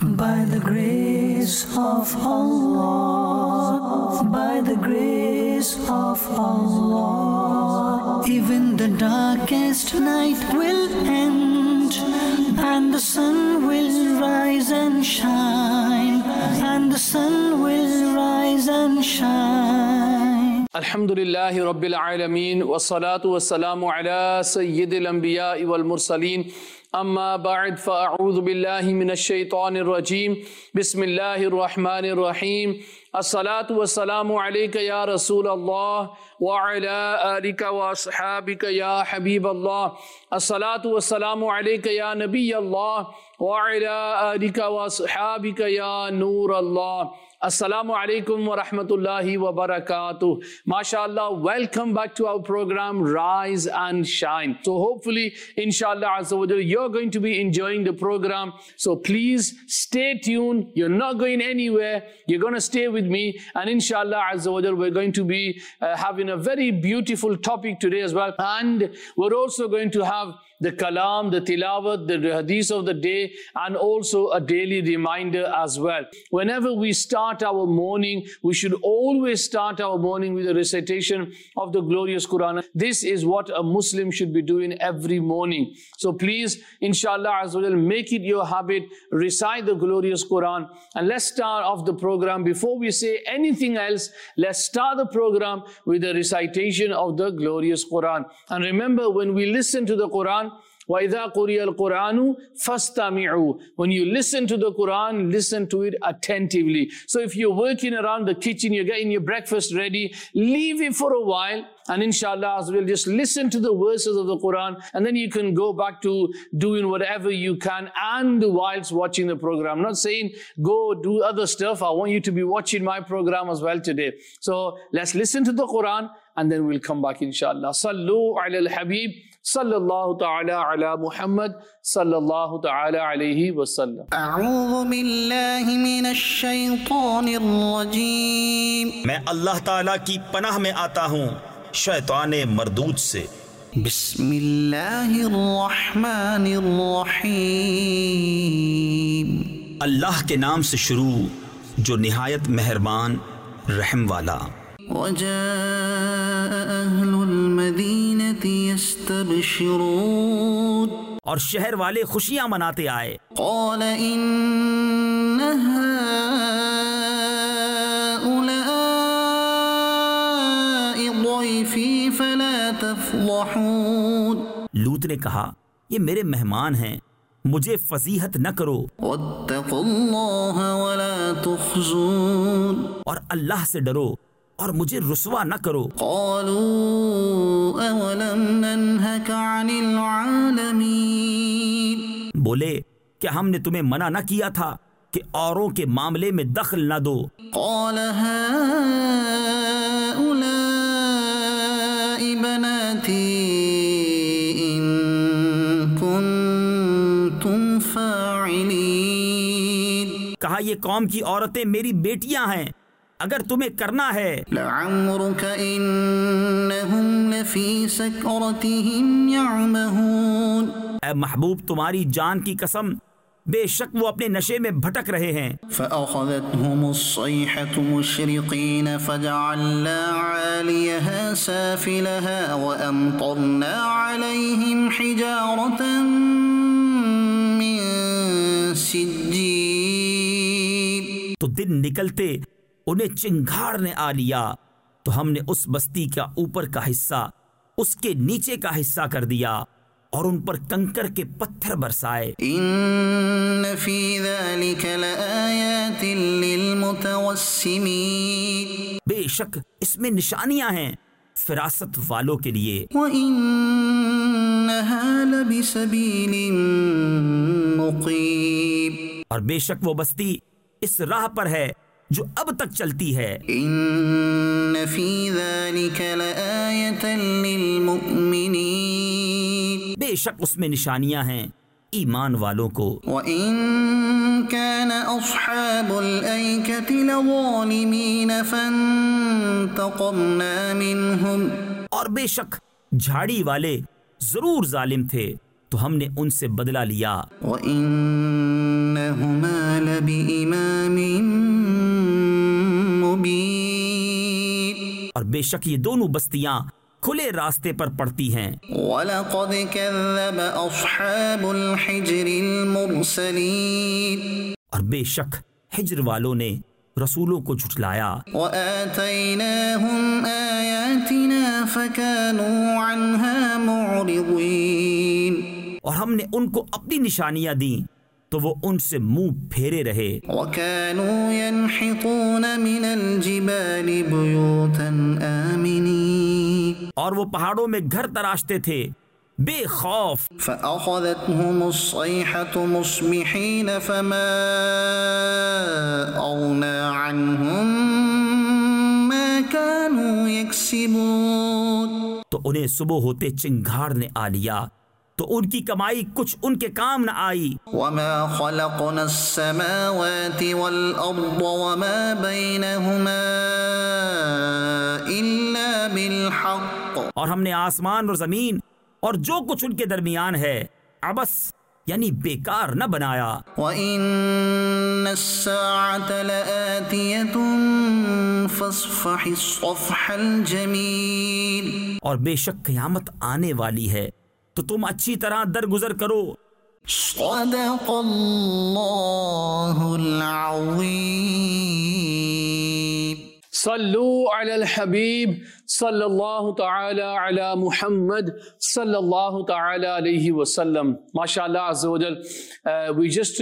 By the grace of Allah, by the grace of Allah, even the darkest night will end, and the sun will rise and shine, and the sun will rise and shine. Alhamdulillahi Rabbil Alameen, wassalatu wassalamu ala sayyidil anbiya'i wal mursaleen. أما بعد فأعوذ بالله من الشيطان الرجيم بسم الله الرحمن الرحيم الصلاة والسلام عليك يا رسول الله وعلى آلك وأصحابك يا حبيب الله الصلاة والسلام عليك يا نبي الله وعلى آلك وأصحابك يا نور الله. Assalamu alaikum wa rahmatullahi wa barakatuh. MashaAllah, welcome back to our program Rise and Shine. So hopefully, inshallah azza wa jalla, you're going to be enjoying the program. So please stay tuned. You're not going anywhere. You're going to stay with me. And inshallah azza wa jalla, we're going to be having a very beautiful topic today as well. And we're also going to have the kalam, the tilawat, the hadith of the day, and also a daily reminder as well. Whenever we start our morning, we should always start our morning with a recitation of the glorious Quran. This is what a Muslim should be doing every morning. So please, inshallah azza wa jal, make it your habit, recite the glorious Quran. And let's start off the program. Before we say anything else, let's start the program with the recitation of the glorious Quran. And remember, when we listen to the Quran, وَإِذَا قُرِيَ الْقُرْآنُ فَاسْتَمِعُوا. When you listen to the Quran, listen to it attentively. So if you're working around the kitchen, you're getting your breakfast ready, leave it for a while, and inshallah as well, just listen to the verses of the Quran, and then you can go back to doing whatever you can, and whilst watching the program. I'm not saying go do other stuff. I want you to be watching my program as well today. So let's listen to the Quran, and then we'll come back inshallah. Sallu ala al-Habib sallallahu ta'ala ala Muhammad sallallahu ta'ala alayhi wa sallam. A'udhu billahi minash shaytanir rajim. میں اللہ تعالیٰ کی پناہ میں آتا ہوں شیطان مردود سے. بسم اللہ الرحمن الرحیم. اللہ کے نام سے شروع جو نہایت مہربان رحم والا. وجاء أهل المدينة يستبشرون. اور شہر والے خوشیاں مناتے آئے. قال إن هؤلاء ضيفي فلا تفضحون. لوط نے کہا یہ میرے مہمان ہیں، مجھے فضیحت نہ کرو. واتقوا الله ولا تخزون. اور اللہ سے ڈرو اور مجھے رسوا نہ کرو. قالوا اولم ننهك عن العالمين. بولے کہ ہم نے تمہیں منع نہ کیا تھا کہ اوروں کے معاملے میں دخل نہ دو. قال هؤلاء بناتي إن كنتم فاعلين. کہا یہ قوم کی عورتیں میری بیٹیاں ہیں اگر تمہیں کرنا ہے. لعمرك إنهم لفي سكرتهم يعمهون. اے محبوب تمہاری جان کی قسم بے شک وہ اپنے نشے میں بھٹک رہے ہیں. فأخذتهم الصيحة مشرقين فجعلنا عاليها سافلها وأمطرنا عليهم حجارة من سجيل. تو دن نکلتے انہیں چنگھاڑ نے آ لیا تو ہم نے اس بستی کا اوپر کا حصہ اس کے نیچے کا حصہ کر دیا اور ان پر کنکر کے پتھر برسائے. ان فی ذلک لآیات للمتوسمین. بے شک اس میں نشانیاں ہیں فراست والوں کے لیے. وانہا لبسبیل مقیم. اور بے شک وہ بستی اس راہ پر ہے جو اب تک چلتی ہے. ان فی ذلک لآیۃ للمؤمنین. بے شک اس میں نشانیاں ہیں ایمان والوں کو. وَإِن كَانَ أَصْحَابُ الْأَيْكَةِ لَظَالِمِينَ فَانْتَقَمْنَا مِنْهُمْ. اور بے شک جھاڑی والے ضرور ظالم تھے تو ہم نے ان سے بدلہ لیا. وَإِنَّهُمَا بإمام مبين। और बेशक ये दोनों बस्तियां खुले रास्ते पर पड़ती हैं। वलक़द कज़्ज़ब अस्हाबुल हिज्रिल मुरसलीन। और बेशक हिज्र वालों ने रसूलों को झुठलाया। वआतैनाहुम आयातिना फकानू अन्हा मुअरिदीन। और हमने उनको अपनी निशानियां दी तो वो उनसे मुंह फेरे रहे। वकानू यनहितून मिनल जिबालि बुयूतन आमिनीन। और वो पहाड़ों में घर तराशते थे बेखौफ। फ़अख़ज़तहुमुस्सैहतु मुस्बिहीन फ़मा अग़ना अन्हुम मा कानू यक्सिबून। तो उन्हें सुबह होते चिंगार ने आ लिया तो उनकी कमाई कुछ उनके काम न आई। वमा ख़लक़नस समावाति वल अर्द वमा बैनहुमा इल्ला बिल हक़्क़। और हमने आसमान और जमीन और जो कुछ उनके दरमियान है अबस यानी बेकार न बनाया। वइन्नस्साअत लआतियतुन फस्फ़हिस्सफ़हल जमील। और बेशक क़यामत आने वाली है तो तुम अच्छी तरह दरगुजर करो। सदक़ल्लाहुल अज़ीम। सल्लू अलल हबीब सल्लल्लाहु तआला अला मुहम्मद सल्लल्लाहु तआला अलैहि वसल्लम। माशाअल्लाह अज़्ज़ा व जल, we just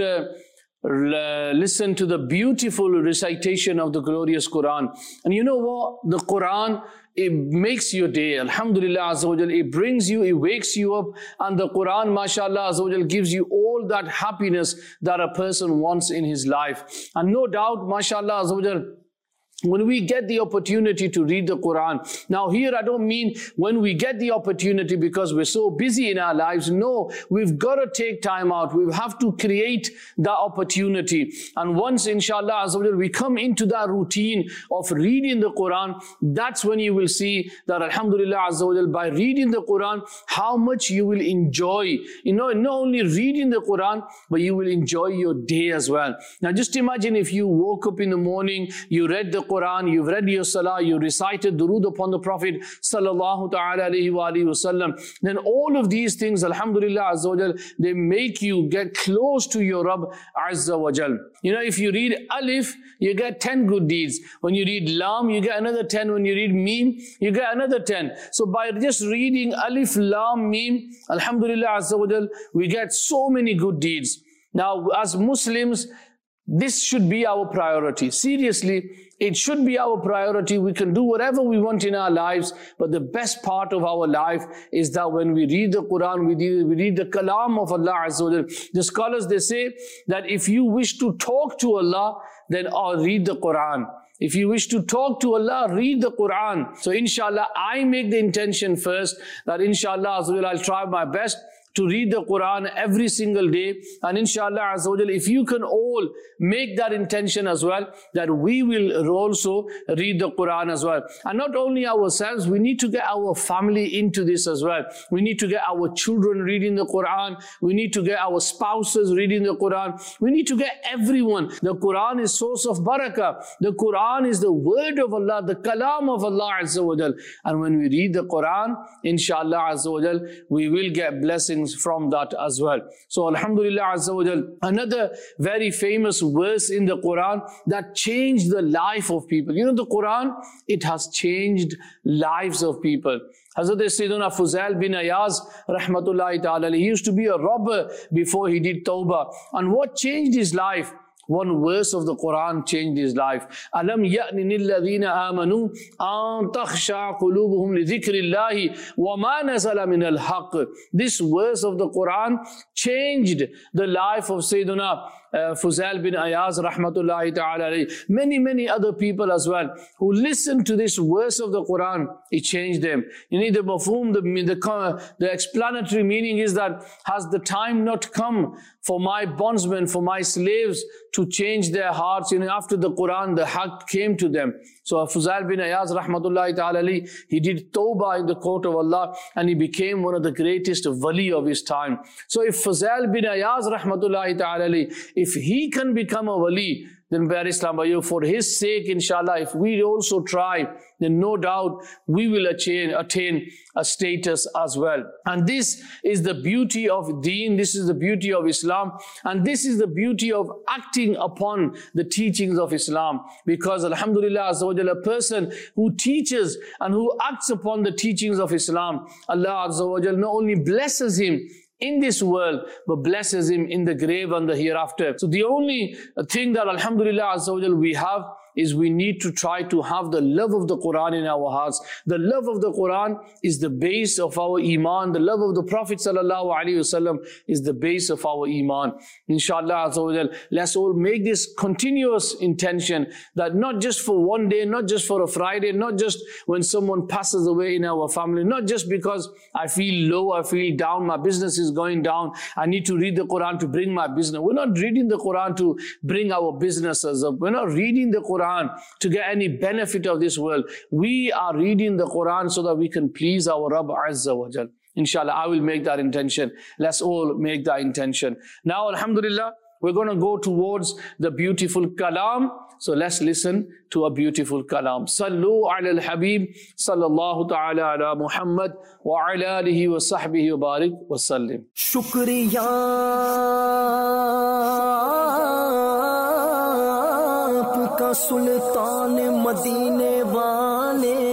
listen to the beautiful recitation of the glorious Quran. And you know what? The Quran, it makes your day. Alhamdulillah Azza wa Jal, it brings you, it wakes you up. And the Quran, mashallah Azza wa Jal, gives you all that happiness that a person wants in his life. And no doubt, mashallah Azza wa Jal, when we get the opportunity to read the Quran. Now here I don't mean when we get the opportunity because we're so busy in our lives. No, we've got to take time out. We have to create the opportunity. And once inshallah Azza wa Jal, we come into that routine of reading the Quran, that's when you will see that alhamdulillah Azza wa Jal, by reading the Quran, how much you will enjoy. You know, not only reading the Quran, but you will enjoy your day as well. Now just imagine if you woke up in the morning, you read the Quran, you've read your salah, you recited durood upon the Prophet sallallahu ta'ala alayhi wa alihi wasallam, then all of these things, alhamdulillah azza wa jal, they make you get close to your Rabb azza wa jal. You know, if you read Alif, you get 10 good deeds. When you read Lam, you get another 10. When you read Mim, you get another 10. So by just reading Alif, Lam, Mim, alhamdulillah azza wa jal, we get so many good deeds. Now, as Muslims, this should be our priority. Seriously, it should be our priority. We can do whatever we want in our lives, but the best part of our life is that when we read the Quran, we read the kalam of Allah Azza wa Jal. The scholars, they say that if you wish to talk to Allah, then read the Quran. If you wish to talk to Allah, read the Quran. So inshallah, I make the intention first that inshallah Azza wa Jal, I'll try my best to read the Quran every single day. And inshallah Azza wa Jal, if you can all make that intention as well, that we will also read the Quran as well. And not only ourselves, we need to get our family into this as well. We need to get our children reading the Quran. We need to get our spouses reading the Quran. We need to get everyone. The Quran is source of barakah. The Quran is the word of Allah, the kalam of Allah Azza wa Jal. And when we read the Quran, inshallah Azza wa Jal, we will get blessings from that as well. So alhamdulillah Azza wa Jal, another very famous verse in the Quran that changed the life of people. You know, the Quran, it has changed lives of people. Hazrat Sayyidina Fuzail bin Ayaz rahmatullahi ta'ala, he used to be a robber before he did tawbah. And what changed his life? One verse of the Quran changed his life. Alam ya'ni alladhina amanu an takhsha qulubuhum li dhikrillahi wa ma nazala min al-haqq. This verse of the Quran changed the life of Sayyidina Fuzail bin Ayaz rahmatullahi ta'ala. Many other people as well who listened to this verse of the Quran, it changed them. You need the mafhum, the explanatory meaning is that has the time not come for my bondsmen, for my slaves to change their hearts? You know, after the Quran, the haqq came to them. So Fuzail bin Ayaz rahmatullahi ta'ala, he did tawbah in the court of Allah and he became one of the greatest wali of his time. So if Fuzail bin Ayaz rahmatullahi ta'ala, if he can become a wali, then by Islam, for his sake, inshallah, if we also try, then no doubt we will attain a status as well. And this is the beauty of Deen, this is the beauty of Islam, and this is the beauty of acting upon the teachings of Islam. Because alhamdulillah, a person who teaches and who acts upon the teachings of Islam, Allah Azza wa Jal not only blesses him in this world, but blesses him in the grave and the hereafter. So the only thing that alhamdulillah Azza wa Jal we have is we need to try to have the love of the Quran in our hearts. The love of the Quran is the base of our iman. The love of the Prophet sallallahu alaihi wasallam is the base of our iman. Inshallah Azza wa Jal, let's all make this continuous intention, that not just for one day, not just for a Friday, not just when someone passes away in our family, not just because I feel low, I feel down, my business is going down, I need to read the Quran to bring my business. We're not reading the Quran to bring our businesses up. We're not reading the Quran to get any benefit of this world. We are reading the Quran so that we can please our Rabb Azza wa Jal. Inshallah, I will make that intention. Let's all make that intention. Now, alhamdulillah, we're going to go towards the beautiful kalam. So let's listen to a beautiful kalam. Sallu ala al-Habib, sallallahu ta'ala ala Muhammad, wa ala alihi wa sahbihi wa barik wa sallim. Shukriya کا سلطان مدینے والے،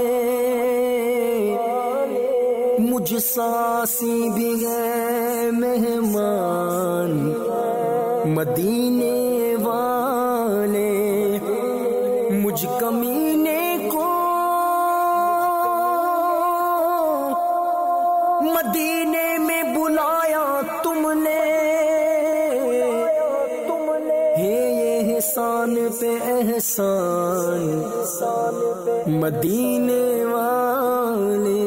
مجھ ساسی بھی ہے مہمان مدینے والے، مجھ کمینے کو مدینے میں بلایا تم نے، احسان پہ احسان مدینے والے،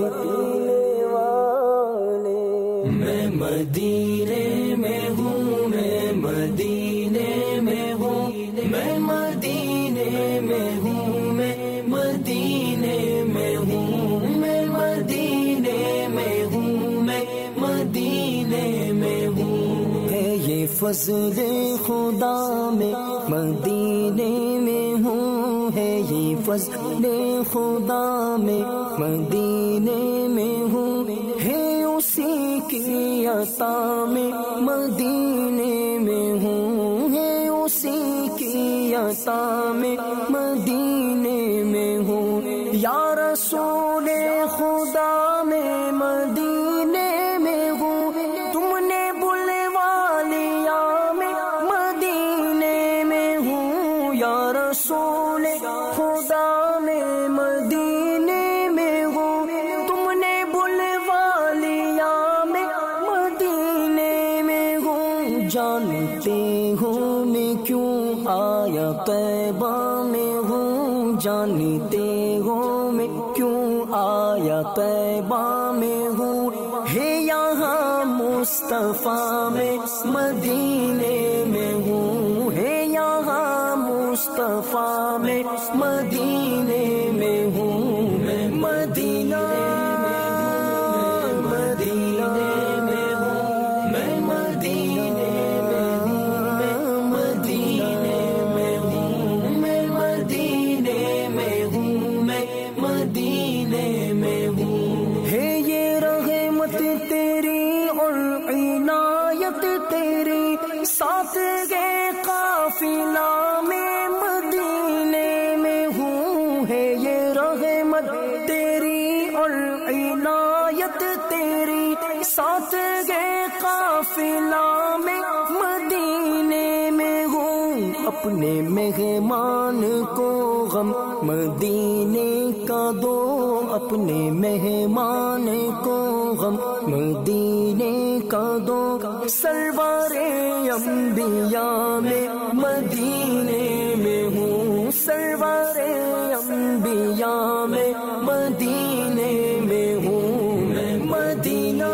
میں مدینے میں ہوں، میں مدینے میں ہوں، میں مدینے میں ہوں، میں مدینے میں ہوں، میں مدینے میں ہوں، میں مدینے میں ہوں، ہے یہ فضل خدا میں مدینے میں ہوں، ہے یہ فضل خدا میں مدینے میں ہوں، ہے اسی کی عطا میں مدینے میں ہوں، ہے اسی کی عطا میں مدینے میں ہوں، یا رسول خدا میں مدینے میں ہوں، تم نے بلوا لیا میں مدینے میں ہوں، یا رسول خدا میں مدینے میں ہوں، تم نے بلوا لیا میں مدینے میں ہوں، جانتے ہو میں کیوں آیا طیبہ میں ہوں، جانتے ہو میں کیوں آیا طیبہ میں ہوں، ہے یہاں مصطفیٰ میں مدینے میں ہوں، ہے یہاں مصطفیٰ میں مدینے میں ہوں، میں مدینہ مدینہ میں ہوں، میں مدینے میں ہوں، میں مدینے میں ہوں، میں مدینے میں ہوں، میں مدینے میں ہوں، ہے یہ رحمت تیری اور عنایت تیری، ساتھ گئے قافلہ میں مدینے میں ہوں، ہے یہ رحمت تیری اور عنایت تیری، ساتھ گئے قافلہ میں مدینے میں ہوں، اپنے مہمان کو غم مدینے کا دو، اپنے مہمان کو غم مدینے کا دو، سرور انبیاء میں مدینے میں ہوں، سرور انبیاء میں مدینے میں ہوں، میں مدینہ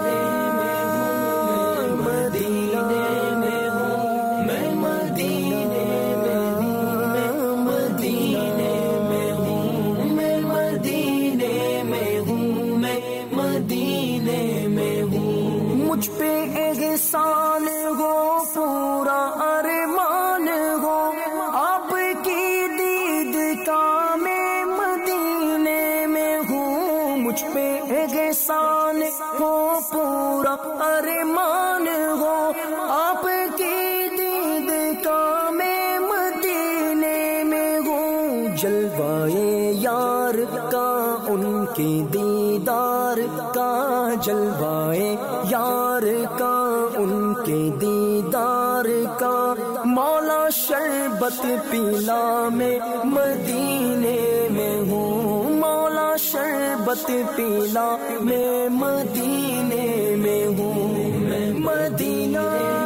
مدینہ میں ہوں، میں مدینے میں ہوں، میں مدینے میں ہوں، میں مدینے میں ہوں، میں مدینے میں ہوں، مجھ پہ احسان ہو پورا जलवाए यार का उनके दीदार का, जलवाए यार का उनके दीदार का। मौला शरबत पिला मैं मदीने में हूँ, मौला शरबत पिला मैं मदीने में हूँ। मैं मदीना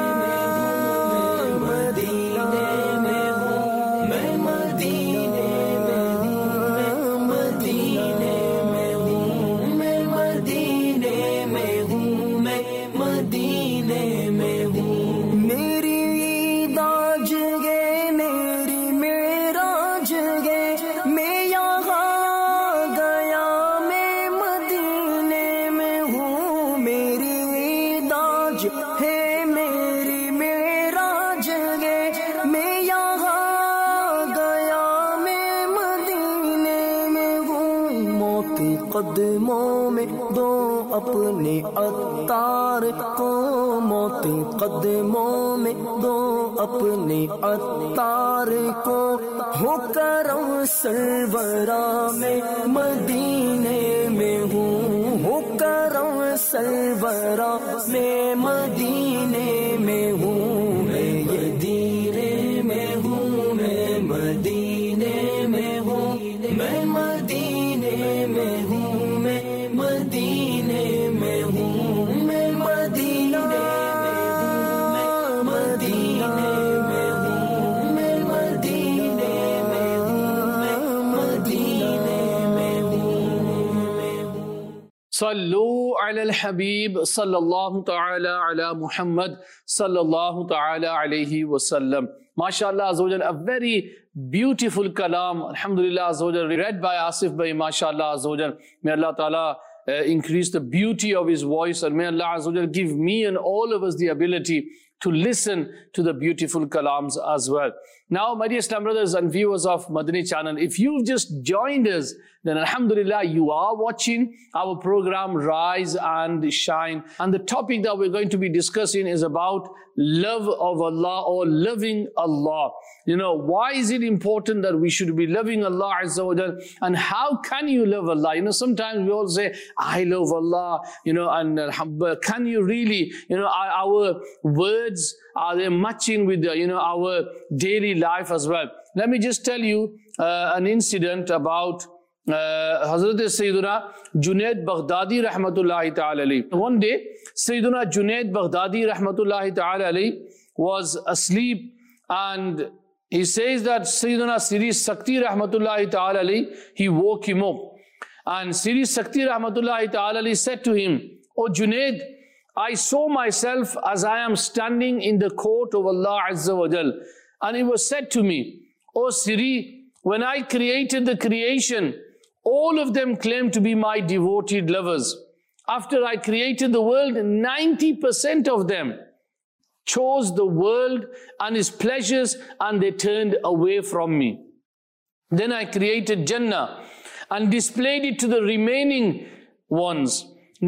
कदमों में दो अपने अत्तार को, मौत कदमों में दो अपने अत्तार को। हो करम सरवरा में मदीने में हूँ, हो करम सरवरा में मदीने में हूँ। मैं ये दीने में हूँ, मैं मदीने में हूँ, मैं मदीने में हूँ, मैं मदीने में हूँ, मैं मदीना मदीने में हूँ, मैं मदीने में हूँ, मैं मदीने में हूँ। सल्लू अलल हबीब सल्लल्लाहु तआला अला मुहम्मद सल्लल्लाहु तआला अलैहि वसल्लम। MashaAllah Azawajal, a very beautiful kalam, alhamdulillah Azawajal, read by Asif Bhai, MashaAllah Azawajal. May Allah Ta'ala increase the beauty of his voice, and may Allah Azawajal give me and all of us the ability to listen to the beautiful kalams as well. Now, my dear Islam brothers and viewers of Madani channel, if you've just joined us, then alhamdulillah, you are watching our program Rise and Shine. And the topic that we're going to be discussing is about love of Allah or loving Allah. You know, why is it important that we should be loving Allah Azza wa Jal? And how can you love Allah? You know, sometimes we all say, I love Allah, you know, and can you really, you know, our words, are they matching with, you know, our daily life as well? Let me just tell you an incident about Hazrat Sayyiduna Junaid Baghdadi Rahmatullahi Ta'ala alayhi. One day, Sayyiduna Junaid Baghdadi Rahmatullahi Ta'ala alayhi was asleep, and he says that Sayyiduna Siri Sakti Rahmatullahi Ta'ala alayhi, he woke him up. And Siri Sakti Rahmatullahi Ta'ala alayhi said to him, "O Junaid, I saw myself as I am standing in the court of Allah Azza wa Jal. And it was said to me, O Siri, when I created the creation, all of them claimed to be my devoted lovers. After I created the world, 90% of them chose the world and its pleasures, and they turned away from me. Then I created Jannah and displayed it to the remaining ones.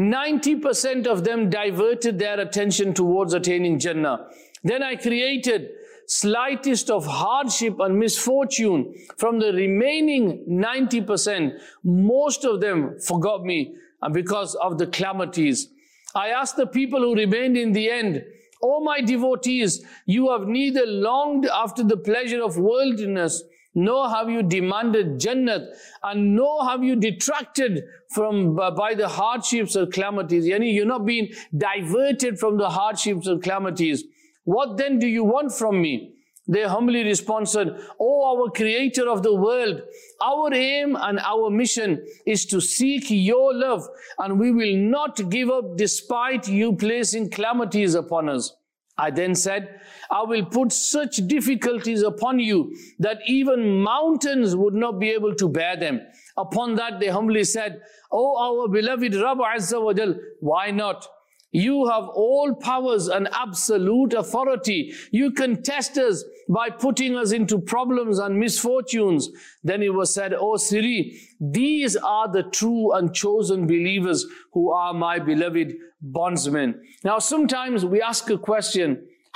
90% of them diverted their attention towards attaining Jannah. Then I created slightest of hardship and misfortune from the remaining 90%. Most of them forgot me because of the calamities. I asked the people who remained in the end, O my devotees, you have neither longed after the pleasure of worldliness, nor have you demanded Jannat, and nor have you detracted from by the hardships or calamities. Yani, you're not being diverted from the hardships or calamities. What then do you want from me?" They humbly responded, "O our creator of the world, our aim and our mission is to seek your love, and we will not give up despite you placing calamities upon us." I then said, "I will put such difficulties upon you that even mountains would not be able to bear them." Upon that, they humbly said, "O our beloved Rabb Azza wa Jal, why not? You have all powers and absolute authority. You can test us by putting us into problems and misfortunes." Then it was said, "O Siri, these are the true and chosen believers who are my beloved bondsmen." Now sometimes we ask a question,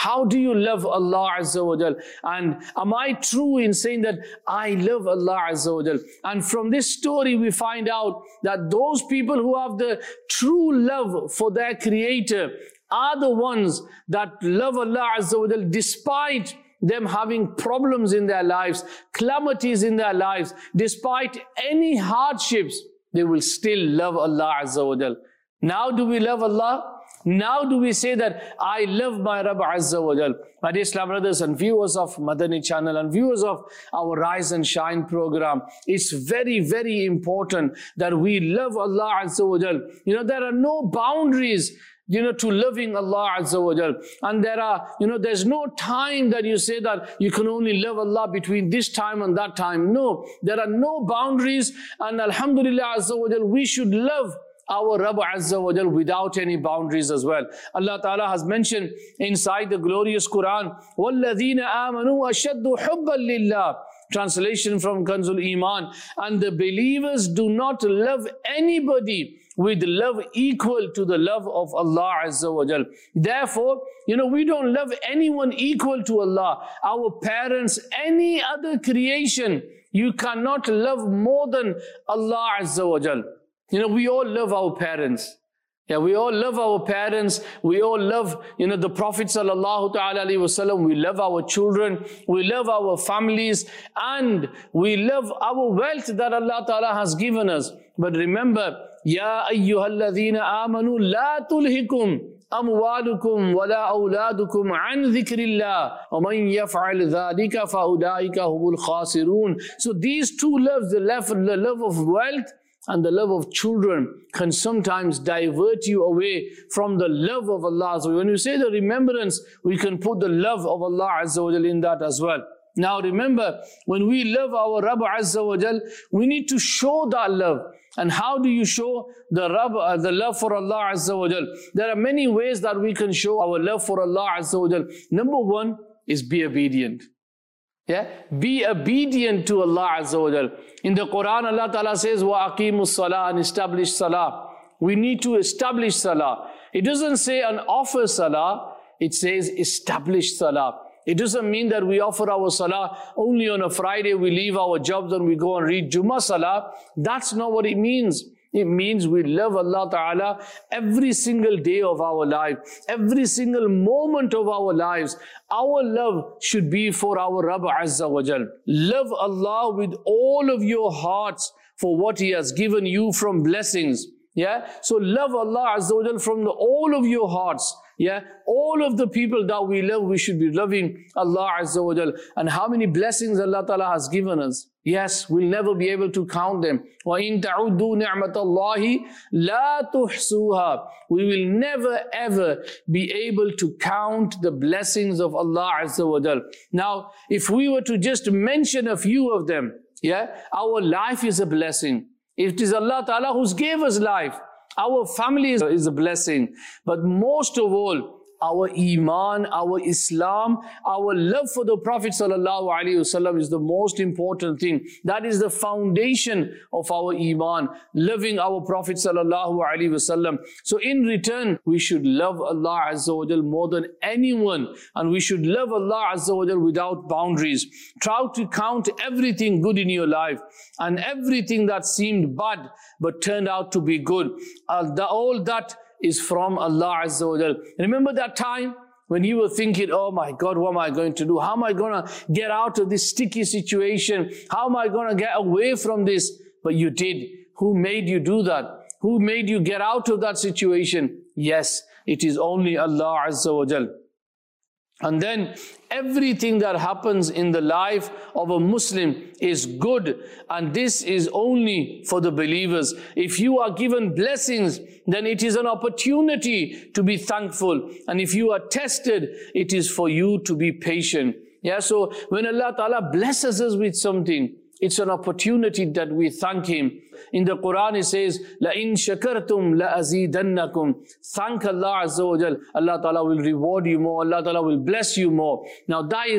How do you love Allah Azza wa Jal? And am I true in saying that I love Allah Azza wa Jal? And from this story we find out that those people who have the true love for their Creator are the ones that love Allah Azza wa Jal despite them having problems in their lives, calamities in their lives, despite any hardships, they will still love Allah Azza wa Jal. Now do we love Allah? Now do we say that I love my Rabb Azza wa Jal? My dear Islam brothers and viewers of Madani channel and viewers of our Rise and Shine program, it's very, very important that we love Allah Azza wa Jal. You know, there are no boundaries, you know, to loving Allah Azza wa Jal. And there are, you know, there's no time that you say that you can only love Allah between this time and that time. No, there are no boundaries. And Alhamdulillah Azza wa Jal, we should love our Rabb Azza wa Jal without any boundaries as well. Allah Ta'ala has mentioned inside the glorious Quran, وَالَّذِينَ آمَنُوا أَشَدُّ حُبًّا لِلَّهِ. Translation from Kanzul Iman. And the believers do not love anybody with love equal to the love of Allah Azza wa Jal. Therefore, you know, we don't love anyone equal to Allah. Our parents, any other creation, you cannot love more than Allah Azza wa Jal. You know, we all love our parents. Yeah, we all love our parents. We all love, you know, the Prophet sallallahu ta'ala alayhi wasallam. We love our children. We love our families. And we love our wealth that Allah Ta'ala has given us. But remember, Ya ayyuhalladhina amanu la tulhikum amwalukum wala awladukum an dhikrillah wa man yaf'al dhalika fa ulaika humul khasirun. So these two loves, the love of wealth and the love of children, can sometimes divert you away from the love of Allah. So when you say the remembrance, we can put the love of Allah Azza wa Jal in that as well. Now remember, when we love our Rabb Azza wa Jal, we need to show that love. And how do you show the love for Allah Azza wa Jal? There are many ways that we can show our love for Allah Azza wa Jal. Number one is be obedient. Yeah, be obedient to Allah Azza wa Jal. In the Quran, Allah Ta'ala says, wa aqimus salah, and establish salah. We need to establish salah. It doesn't say and offer salah, it says establish salah. It doesn't mean that we offer our salah only on a Friday, we leave our jobs and we go and read Jummah salah. That's not what it means. It means we love Allah Ta'ala every single day of our life, every single moment of our lives. Our love should be for our Rabb Azza wa Jal. Love Allah with all of your hearts for what He has given you from blessings. Yeah, so love Allah Azza wa Jal from all of your hearts. Yeah, all of the people that we love, we should be loving Allah Azza wa Jal. And how many blessings Allah Ta'ala has given us. Yes, we'll never be able to count them. وَإِن تَعُدُّوا نِعْمَةَ اللَّهِ لَا تُحْصُوهَا. We will never ever be able to count the blessings of Allah Azza wa Jal. Now, if we were to just mention a few of them, yeah, our life is a blessing. It is Allah Ta'ala who's gave us life. Our family is a blessing. But most of all, our Iman, our Islam, our love for the Prophet Sallallahu Alaihi Wasallam is the most important thing. That is the foundation of our Iman, loving our Prophet Sallallahu Alaihi Wasallam. So in return, we should love Allah Azza wa Jal more than anyone. And we should love Allah Azza wa Jal without boundaries. Try to count everything good in your life and everything that seemed bad but turned out to be good. All that is from Allah Azza wa Jal. Remember that time when you were thinking, oh my God, what am I going to do? How am I going to get out of this sticky situation? How am I going to get away from this? But you did. Who made you do that? Who made you get out of that situation? Yes, it is only Allah Azza wa Jal. And then everything that happens in the life of a Muslim is good. And this is only for the believers. If you are given blessings, then it is an opportunity to be thankful. And if you are tested, it is for you to be patient. Yeah, so when Allah Ta'ala blesses us with something, it's an opportunity that we thank Him. In the Quran it says, لَإِن شَكَرْتُمْ لَأَزِيدَنَّكُمْ. Thank Allah Azza wa Jal. Allah Ta'ala will reward you more. Allah Ta'ala will bless you more. Now that is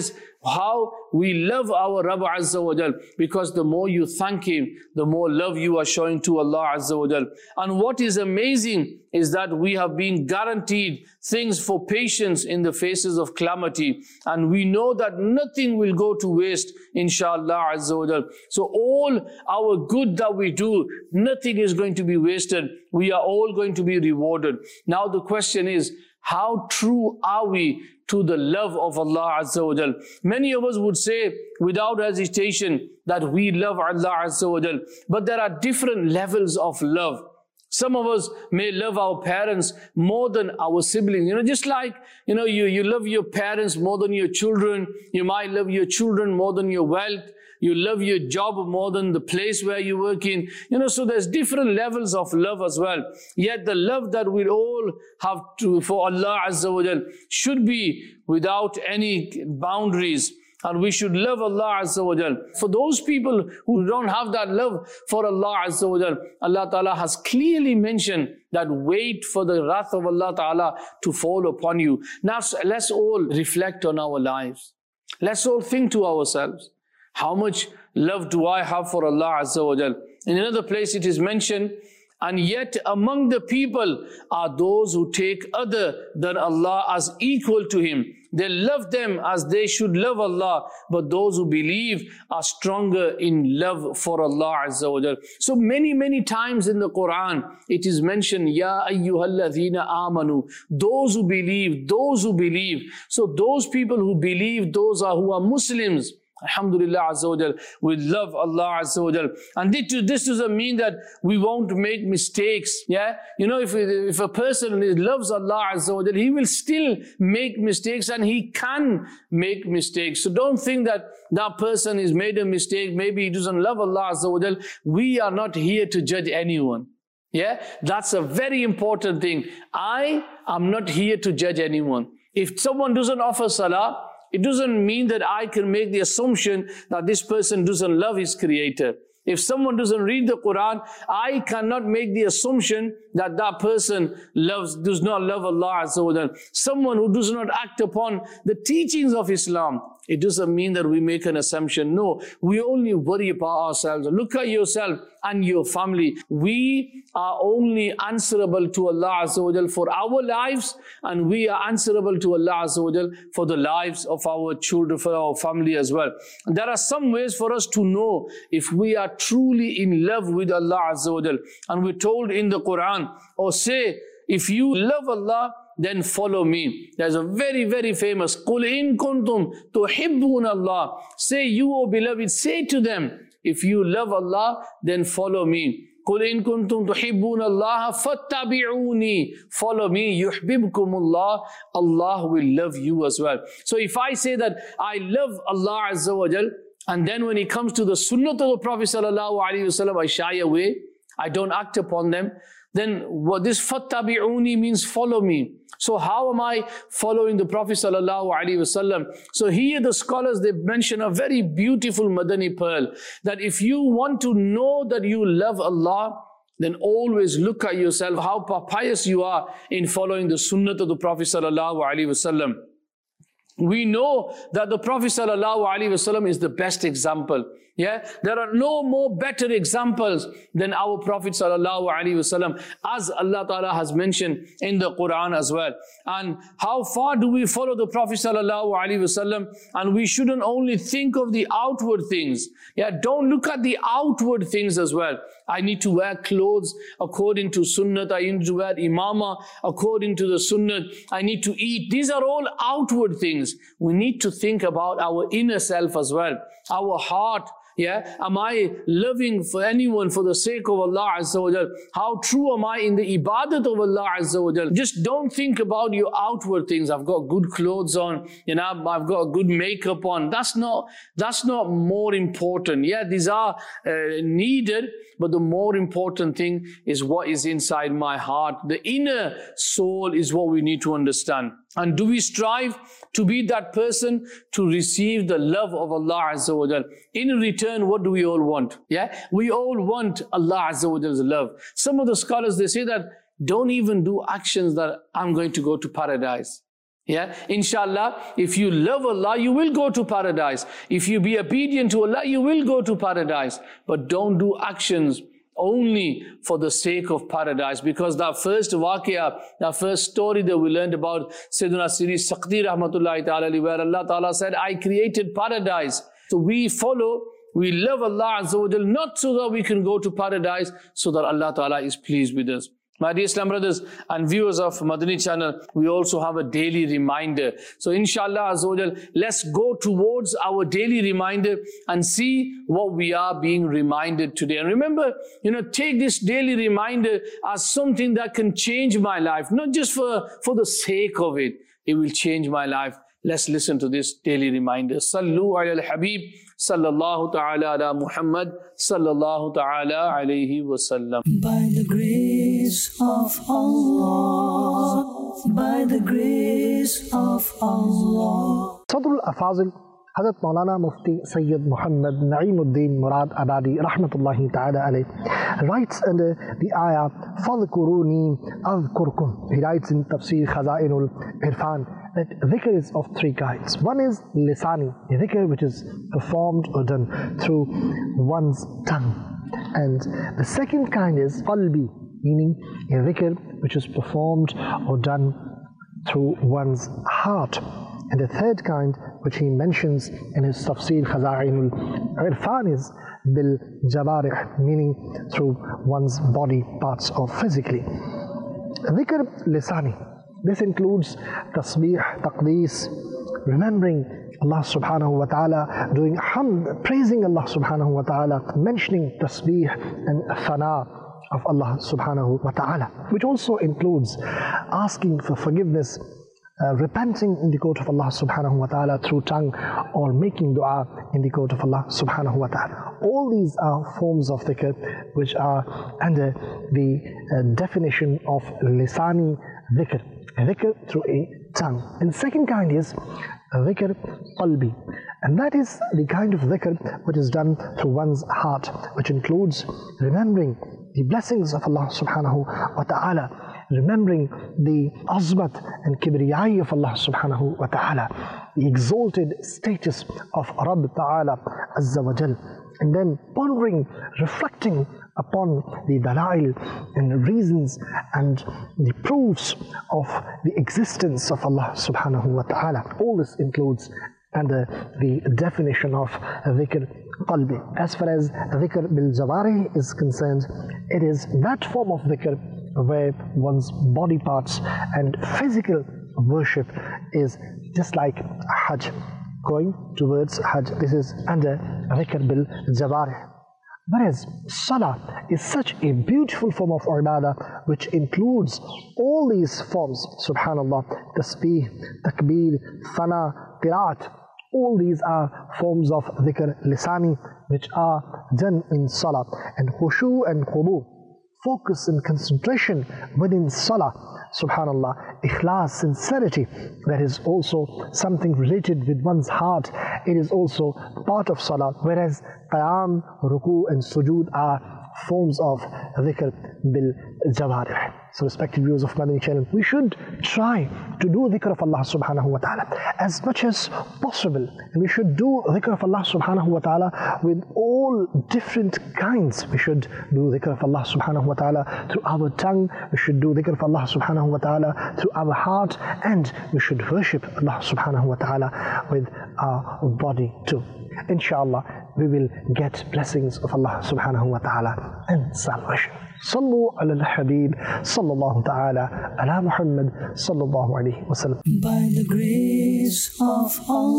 how we love our Rabb Azza wa Jal, because the more you thank Him, the more love you are showing to Allah Azza wa Jal. And what is amazing is that we have been guaranteed things for patience in the faces of calamity. And we know that nothing will go to waste, inshallah Azza wa Jal. So all our good that we do, nothing is going to be wasted. We are all going to be rewarded. Now the question is, how true are we to the love of Allah Azza wa Jal? Many of us would say without hesitation that we love Allah Azza wa Jal. But there are different levels of love. Some of us may love our parents more than our siblings. Just like, you love your parents more than your children. You might love your children more than your wealth. You love your job more than the place where you work in. So there's different levels of love as well. Yet the love that we all have for Allah Azza wa Jal should be without any boundaries. And we should love Allah Azza wa Jal. For those people who don't have that love for Allah Azza wa Jal, Allah Ta'ala has clearly mentioned that wait for the wrath of Allah Ta'ala to fall upon you. Now let's all reflect on our lives. Let's all think to ourselves, how much love do I have for Allah Azza wa Jal? In another place it is mentioned, and yet among the people are those who take other than Allah as equal to Him. They love them as they should love Allah, but those who believe are stronger in love for Allah Azza wa Jal. So many times in the Quran, it is mentioned, Ya ayyuhalladhina amanu, those who believe, those who believe. So those people who believe, those are who are Muslims. Alhamdulillah Azza wa Jal, we love Allah Azza wa Jal. And this doesn't mean that we won't make mistakes. Yeah, if a person loves Allah Azza wa Jal, he will still make mistakes, and he can make mistakes. So don't think that that person has made a mistake, maybe he doesn't love Allah Azza wa Jal. We are not here to judge anyone. Yeah, that's a very important thing. I am not here to judge anyone. If someone doesn't offer salah, it doesn't mean that I can make the assumption that this person doesn't love his Creator. If someone doesn't read the Quran, I cannot make the assumption that that person does not love Allah Azza wa Jal. Someone who does not act upon the teachings of Islam, it doesn't mean that we make an assumption. No, we only worry about ourselves. Look at yourself and your family. We are only answerable to Allah Azza wa Jal for our lives, and we are answerable to Allah Azza wa Jal for the lives of our children, for our family as well. And there are some ways for us to know if we are truly in love with Allah Azza wa Jal. And we're told in the Quran, or say, if you love Allah, then follow me. There's a very famous, قُلْ إِن كُنْتُمْ تُحِبُّونَ اللَّهِ. Say, you, O beloved, say to them, if you love Allah, then follow me. قُلْ إِن كُنْتُمْ تُحِبُّونَ اللَّهَ فَاتَّبِعُونِي. Follow me, يُحْبِبْكُمُ اللَّهِ. Allah will love you as well. So if I say that I love Allah Azza wa Jal, and then when it comes to the sunnah of the Prophet Sallallahu Alaihi Wasallam, I shy away, I don't act upon them, then what this fattabi'uni means follow me. So how am I following the Prophet Sallallahu Alaihi Wasallam? So here the scholars, they mention a very beautiful Madani pearl, that if you want to know that you love Allah, then always look at yourself, how pious you are in following the sunnah of the Prophet Sallallahu Alaihi Wasallam. We know that the Prophet ﷺ is the best example. Yeah, there are no more better examples than our Prophet ﷺ, as Allah Ta'ala has mentioned in the Quran as well. And how far do we follow the Prophet ﷺ? And we shouldn't only think of the outward things. Yeah, don't look at the outward things as well. I need to wear clothes according to Sunnah. I need to wear imamah according to the Sunnah. I need to eat. These are all outward things. We need to think about our inner self as well. Our heart. Yeah, am I loving for anyone for the sake of Allah Azza wa Jal? How true am I in the ibadat of Allah Azza wa Jal? Just don't think about your outward things. I've got good clothes on, I've got good makeup on. That's not more important. Yeah, these are needed, but the more important thing is what is inside my heart. The inner soul is what we need to understand. And do we strive to be that person to receive the love of Allah Azza wa Jal? In return, what do we all want? Yeah, we all want Allah Azza wa Jal's love. Some of the scholars, they say that don't even do actions that I'm going to go to paradise. Yeah, inshallah, if you love Allah, you will go to paradise. If you be obedient to Allah, you will go to paradise. But don't do actions only for the sake of paradise, because that first waqia, that first story that we learned about Sayyidina Siri Saqti Rahmatullahi Ta'ala, where Allah Ta'ala said, I created paradise. So we love Allah Azza wa Jal, not so that we can go to paradise, so that Allah Ta'ala is pleased with us. My dear Islam brothers and viewers of Madani channel, we also have a daily reminder. So inshallah Azza wa Jal, let's go towards our daily reminder and see what we are being reminded today. And remember, take this daily reminder as something that can change my life, not just for the sake of it. It will change my life. Let's listen to this daily reminder. Sallu ala al-Habib, sallallahu ta'ala ala Muhammad, sallallahu ta'ala alayhi wa sallam. By the grace of Allah, by the grace of Allah. Sadrul Afazil, Hazrat Maulana Mufti Sayyid Muhammad Naeemuddin Murad Abadi Rahmatullahi Ta'ala alayh writes under the ayah, Fadhkuruni Adhkurkum. He writes in Tafsir Khaza'inul Irfan that dhikr is of three kinds. One is lisani, a dhikr which is performed or done through one's tongue. And the second kind is qalbi, meaning a dhikr which is performed or done through one's heart. And the third kind, which he mentions in his Tafsir Khaza'inul Irfan, is bil jawarih, meaning through one's body parts or physically. Dhikr lisani. This includes tasbih, taqdees, remembering Allah subhanahu wa ta'ala, doing hamd, praising Allah subhanahu wa ta'ala, mentioning tasbih and thana of Allah subhanahu wa ta'ala, which also includes asking for forgiveness, repenting in the court of Allah subhanahu wa ta'ala through tongue, or making dua in the court of Allah subhanahu wa ta'ala. All these are forms of dhikr which are under the definition of lisani dhikr, dhikr through a tongue. And the second kind is dhikr qalbi, and that is the kind of dhikr which is done through one's heart, which includes remembering the blessings of Allah subhanahu wa ta'ala, remembering the azmat and kibriyai of Allah subhanahu wa ta'ala, the exalted status of Rabb ta'ala azza wa jal, and then pondering, reflecting upon the dalail and the reasons and the proofs of the existence of Allah subhanahu wa ta'ala. All this includes under the definition of dhikr qalbi. As far as dhikr bil jawari is concerned, it is that form of dhikr where one's body parts and physical worship is just like Hajj, going towards Hajj. This is under dhikr bil jawari. Whereas Salah is such a beautiful form of ibadah which includes all these forms, subhanallah, tasbih, takbir, thana, qiraat. All these are forms of dhikr lisani which are done in Salah. And khushu and khudu, focus and concentration within Salah, subhanallah, ikhlas, sincerity, that is also something related with one's heart. It is also part of Salah, whereas qiyam, ruku and sujood are forms of dhikr bil jawarih. So respected viewers of Madani channel, we should try to do dhikr of Allah subhanahu wa ta'ala as much as possible. And we should do dhikr of Allah subhanahu wa ta'ala with all different kinds. We should do dhikr of Allah subhanahu wa ta'ala through our tongue. We should do dhikr of Allah subhanahu wa ta'ala through our heart. And we should worship Allah subhanahu wa ta'ala with our body too. Inshallah, we will get blessings of Allah subhanahu wa ta'ala and salvation. Sallu ala al-Habib, sallallahu ta'ala ala Muhammad, sallallahu alayhi wa sallam. By the grace of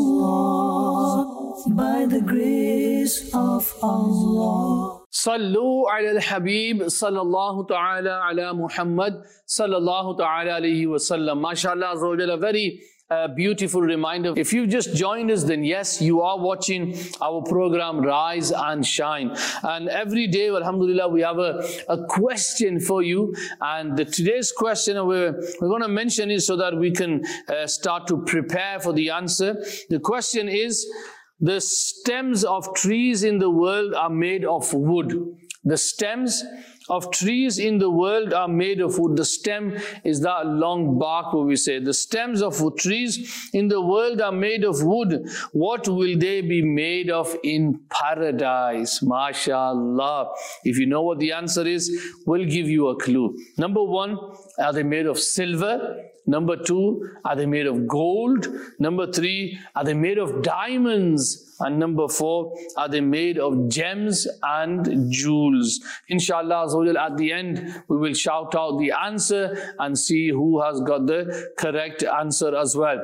Allah, by the grace of Allah. Sallu ala al-Habib, sallallahu ta'ala ala Muhammad, sallallahu ta'ala alayhi wa sallam. MashaAllah, a very beautiful reminder. If you just joined us, then yes, you are watching our program Rise and Shine. And every day, alhamdulillah, we have a question for you. And today's question we're going to mention is so that we can start to prepare for the answer. The question is, the stems of trees in the world are made of wood. The stems of trees in the world are made of wood. The stem is that long bark where we say. The stems of trees in the world are made of wood. What will they be made of in paradise? MashaAllah. If you know what the answer is, we'll give you a clue. Number one, are they made of silver? Number two, are they made of gold? Number three, are they made of diamonds? And number four, are they made of gems and jewels? Inshallah, at the end, we will shout out the answer and see who has got the correct answer as well.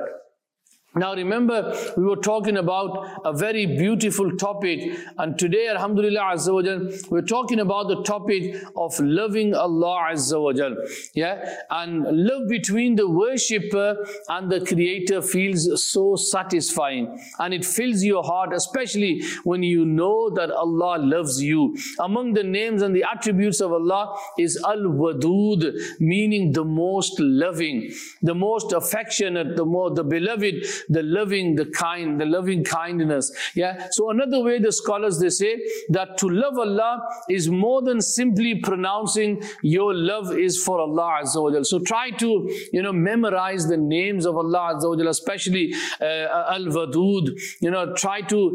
Now remember, we were talking about a very beautiful topic, and today, Alhamdulillah Azza wa Jal, we're talking about the topic of loving Allah Azza wa Jal. Yeah, and love between the worshipper and the Creator feels so satisfying, and it fills your heart, especially when you know that Allah loves you. Among the names and the attributes of Allah is Al-Wadud, meaning the most loving, the most affectionate, the beloved, the loving, the kind, the loving kindness. Yeah. So another way the scholars, they say that to love Allah is more than simply pronouncing your love is for Allah Azza wa Jal. So try to, memorize the names of Allah Azza wa Jal, especially Al-Wadud. Try to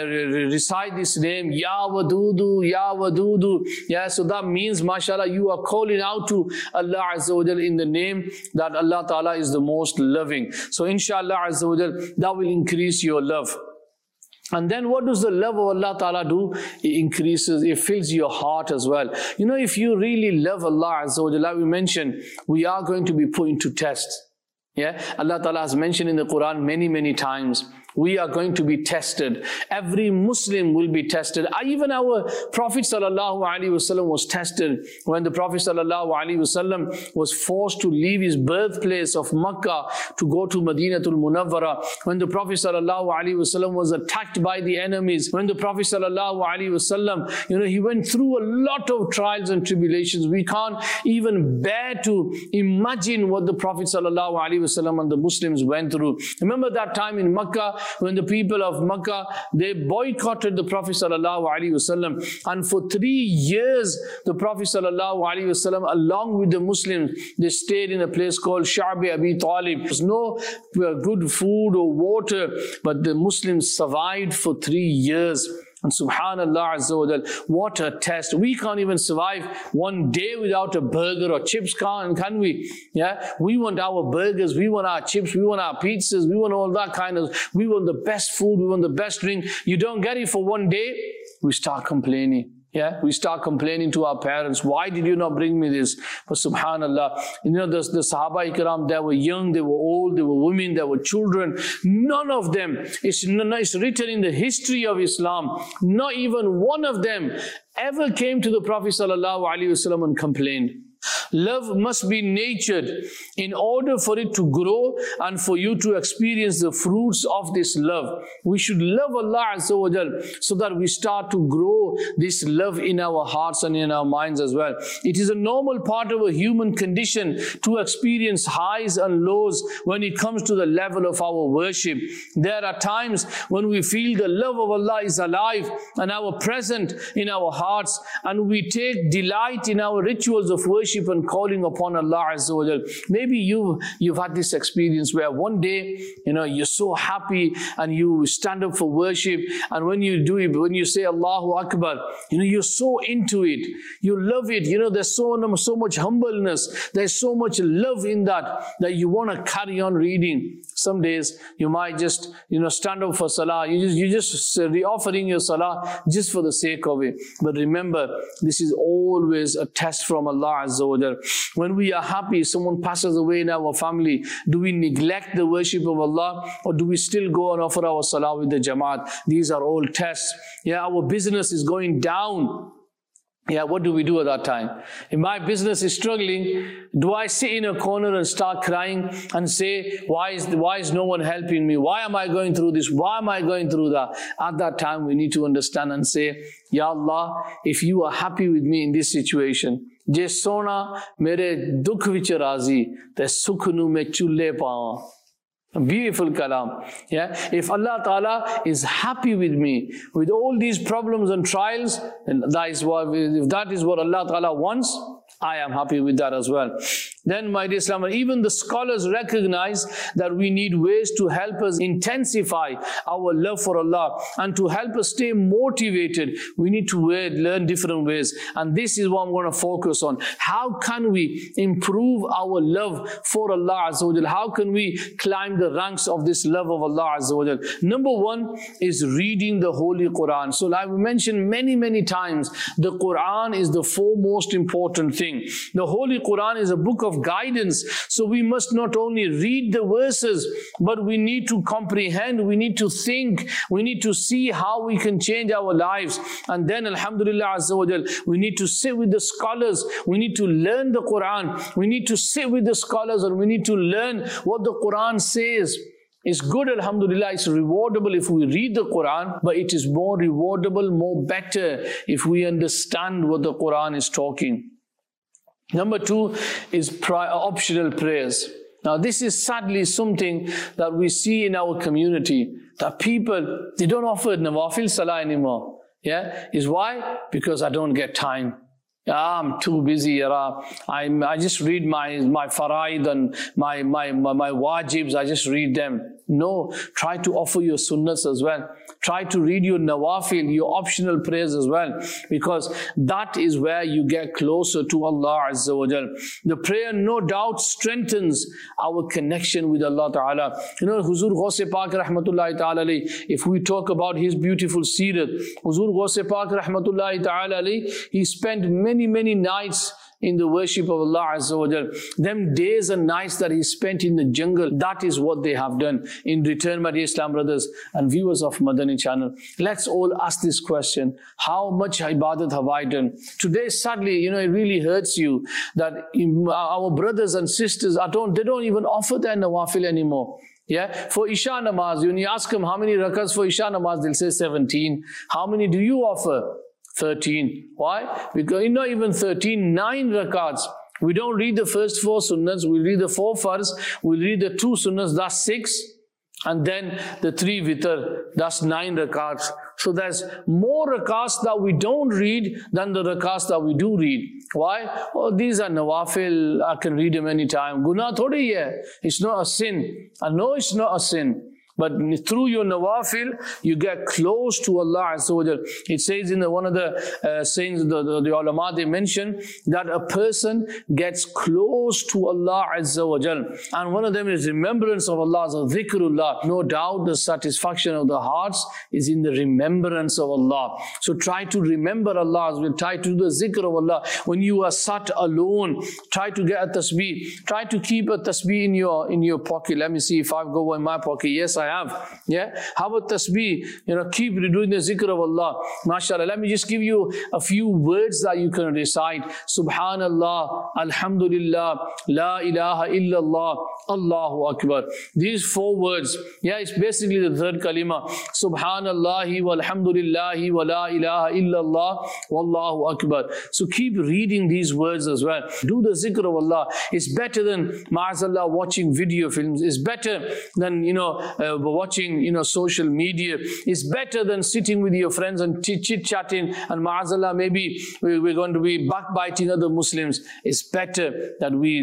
recite this name, Ya Wadudu, Ya Wadudu. Yeah. So that means, mashallah, you are calling out to Allah Azza wa Jal in the name that Allah Ta'ala is the most loving. So inshallah Azza wa Jal, that will increase your love. And then what does the love of Allah Ta'ala do? It increases, it fills your heart as well. If you really love Allah Azza wa Jal, like we mentioned, we are going to be put into tests. Yeah, Allah Ta'ala has mentioned in the Quran many, many times, we are going to be tested. Every Muslim will be tested. Even our Prophet Sallallahu Alaihi Wasallam was tested when the Prophet Sallallahu Alaihi Wasallam was forced to leave his birthplace of Makkah to go to Madinatul Munawwara. When the Prophet Sallallahu Alaihi Wasallam was attacked by the enemies. When the Prophet Sallallahu Alaihi Wasallam, he went through a lot of trials and tribulations. We can't even bear to imagine what the Prophet Sallallahu Alaihi Wasallam and the Muslims went through. Remember that time in Makkah, when the people of Makkah, they boycotted the Prophet Sallallahu Alaihi Wasallam, and for 3 years the Prophet Sallallahu Alaihi Wasallam, along with the Muslims, they stayed in a place called Sha'bi Abi Talib. There was no good food or water, but the Muslims survived for 3 years. And subhanallah Azza wa Jal, what a test. We can't even survive one day without a burger or chips, can we? Yeah, we want our burgers, we want our chips, we want our pizzas, we want all that kind of, we want the best food, we want the best drink. You don't get it for one day, we start complaining. Yeah, we start complaining to our parents, why did you not bring me this? But subhanallah, the Sahaba Ikram, they were young, they were old, they were women, they were children. None of them, it's written in the history of Islam, not even one of them ever came to the Prophet Sallallahu Alaihi Wasallam and complained. Love must be nurtured in order for it to grow and for you to experience the fruits of this love. We should love Allah Azza wa Jal so that we start to grow this love in our hearts and in our minds as well. It is a normal part of a human condition to experience highs and lows when it comes to the level of our worship. There are times when we feel the love of Allah is alive and our present in our hearts, and we take delight in our rituals of worship and calling upon Allah Azza wa Jal. Maybe you've had this experience where one day, you're so happy and you stand up for worship, and when you do it, when you say Allahu Akbar, you're so into it. You love it. There's so much humbleness. There's so much love in that you want to carry on reading. Some days you might just, stand up for salah. You just re-offering your salah just for the sake of it. But remember, this is always a test from Allah Azza wa Jal. When we are happy, someone passes away in our family, do we neglect the worship of Allah, or do we still go and offer our salah with the Jamaat? These are all tests. Yeah, our business is going down. Yeah, what do we do at that time? If my business is struggling, do I sit in a corner and start crying and say, why is no one helping me? Why am I going through this? Why am I going through that? At that time, we need to understand and say, Ya Allah, if you are happy with me in this situation, je sona mere dukh vich razi, te sukh nu me chulle paawa. Beautiful kalam. Yeah. If Allah Ta'ala is happy with me, with all these problems and trials, then if that is what Allah Ta'ala wants, I am happy with that as well. Then, my dear Islam, even the scholars recognize that we need ways to help us intensify our love for Allah and to help us stay motivated. We need to learn different ways. And this is what I'm going to focus on. How can we improve our love for Allah Azza wa Jal? How can we climb the ranks of this love of Allah Azza wa Jal? Number one is reading the Holy Quran. So like we mentioned many times, the Quran is the foremost important thing. The Holy Quran is a book of guidance. So we must not only read the verses, but we need to comprehend, we need to think, we need to see how we can change our lives. And then, alhamdulillah Azza wa Jal, we need to sit with the scholars, we need to learn the Quran, we need to sit with the scholars, and we need to learn what the Quran says. It's good, alhamdulillah, it's rewardable if we read the Quran, but it is more rewardable, more better if we understand what the Quran is talking. Number two is optional prayers. Now this is sadly something that we see in our community, that people, they don't offer Nawafil Salah anymore. Yeah, is why? Because I don't get time. I'm too busy. I just read my faraid and my wajibs, I just read them. No, try to offer your sunnahs as well. Try to read your nawafil, your optional prayers as well, because that is where you get closer to Allah Azza wa Jal. The prayer no doubt strengthens our connection with Allah Ta'ala. You know, Huzur Ghaus Pak Rahmatullahi Ta'ala alayhi, if we talk about his beautiful seerat, Huzur Ghaus Pak Rahmatullahi Ta'ala alayhi, he spent many nights in the worship of Allah Azza wa Jal. Them days and nights that he spent in the jungle, that is what they have done. In return, my dear Islam brothers and viewers of Madani channel, let's all ask this question: how much ibadat have I done? Today, sadly, you know, it really hurts you that our brothers and sisters they don't even offer their nawafil anymore. Yeah, for Isha namaz, when you ask them how many rakats for Isha namaz, they'll say 17. How many do you offer? 13. Why? Because not even 13, 9 rakats. We don't read the first 4 sunnahs, we read the 4 farz, we read the 2 sunnahs, that's 6. And then the 3 witr, that's 9 rakats. So there's more rakats that we don't read than the rakats that we do read. Why? Oh, these are nawafil, I can read them anytime. Guna thodi hai. It's not a sin. I know it's not a sin. But through your nawafil, you get close to Allah Azza wa Jal. It says in one of the sayings, the ulama, they mention that a person gets close to Allah Azza wa Jal. And one of them is remembrance of Allah, so dhikrullah. No doubt the satisfaction of the hearts is in the remembrance of Allah. So try to remember Allah, try to do the zikr of Allah. When you are sat alone, try to get a tasbih. Try to keep a tasbih in your pocket. Let me see if I've got one in my pocket. Yes, I have. Yeah. How about tasbih? You know, keep doing the zikr of Allah. MashaAllah. Let me just give you a few words that you can recite. Subhanallah, Alhamdulillah, La ilaha illallah, Allahu Akbar. These 4 words. Yeah, it's basically the third kalima. Subhanallahi walhamdulillahi wa la ilaha illallah, Wallahu Akbar. So keep reading these words as well. Do the zikr of Allah. It's better than, ma'azallah, watching video films. It's better than, watching, social media. It's better than sitting with your friends and chit-chatting, and ma'azallah, maybe we're going to be backbiting other Muslims. It's better that we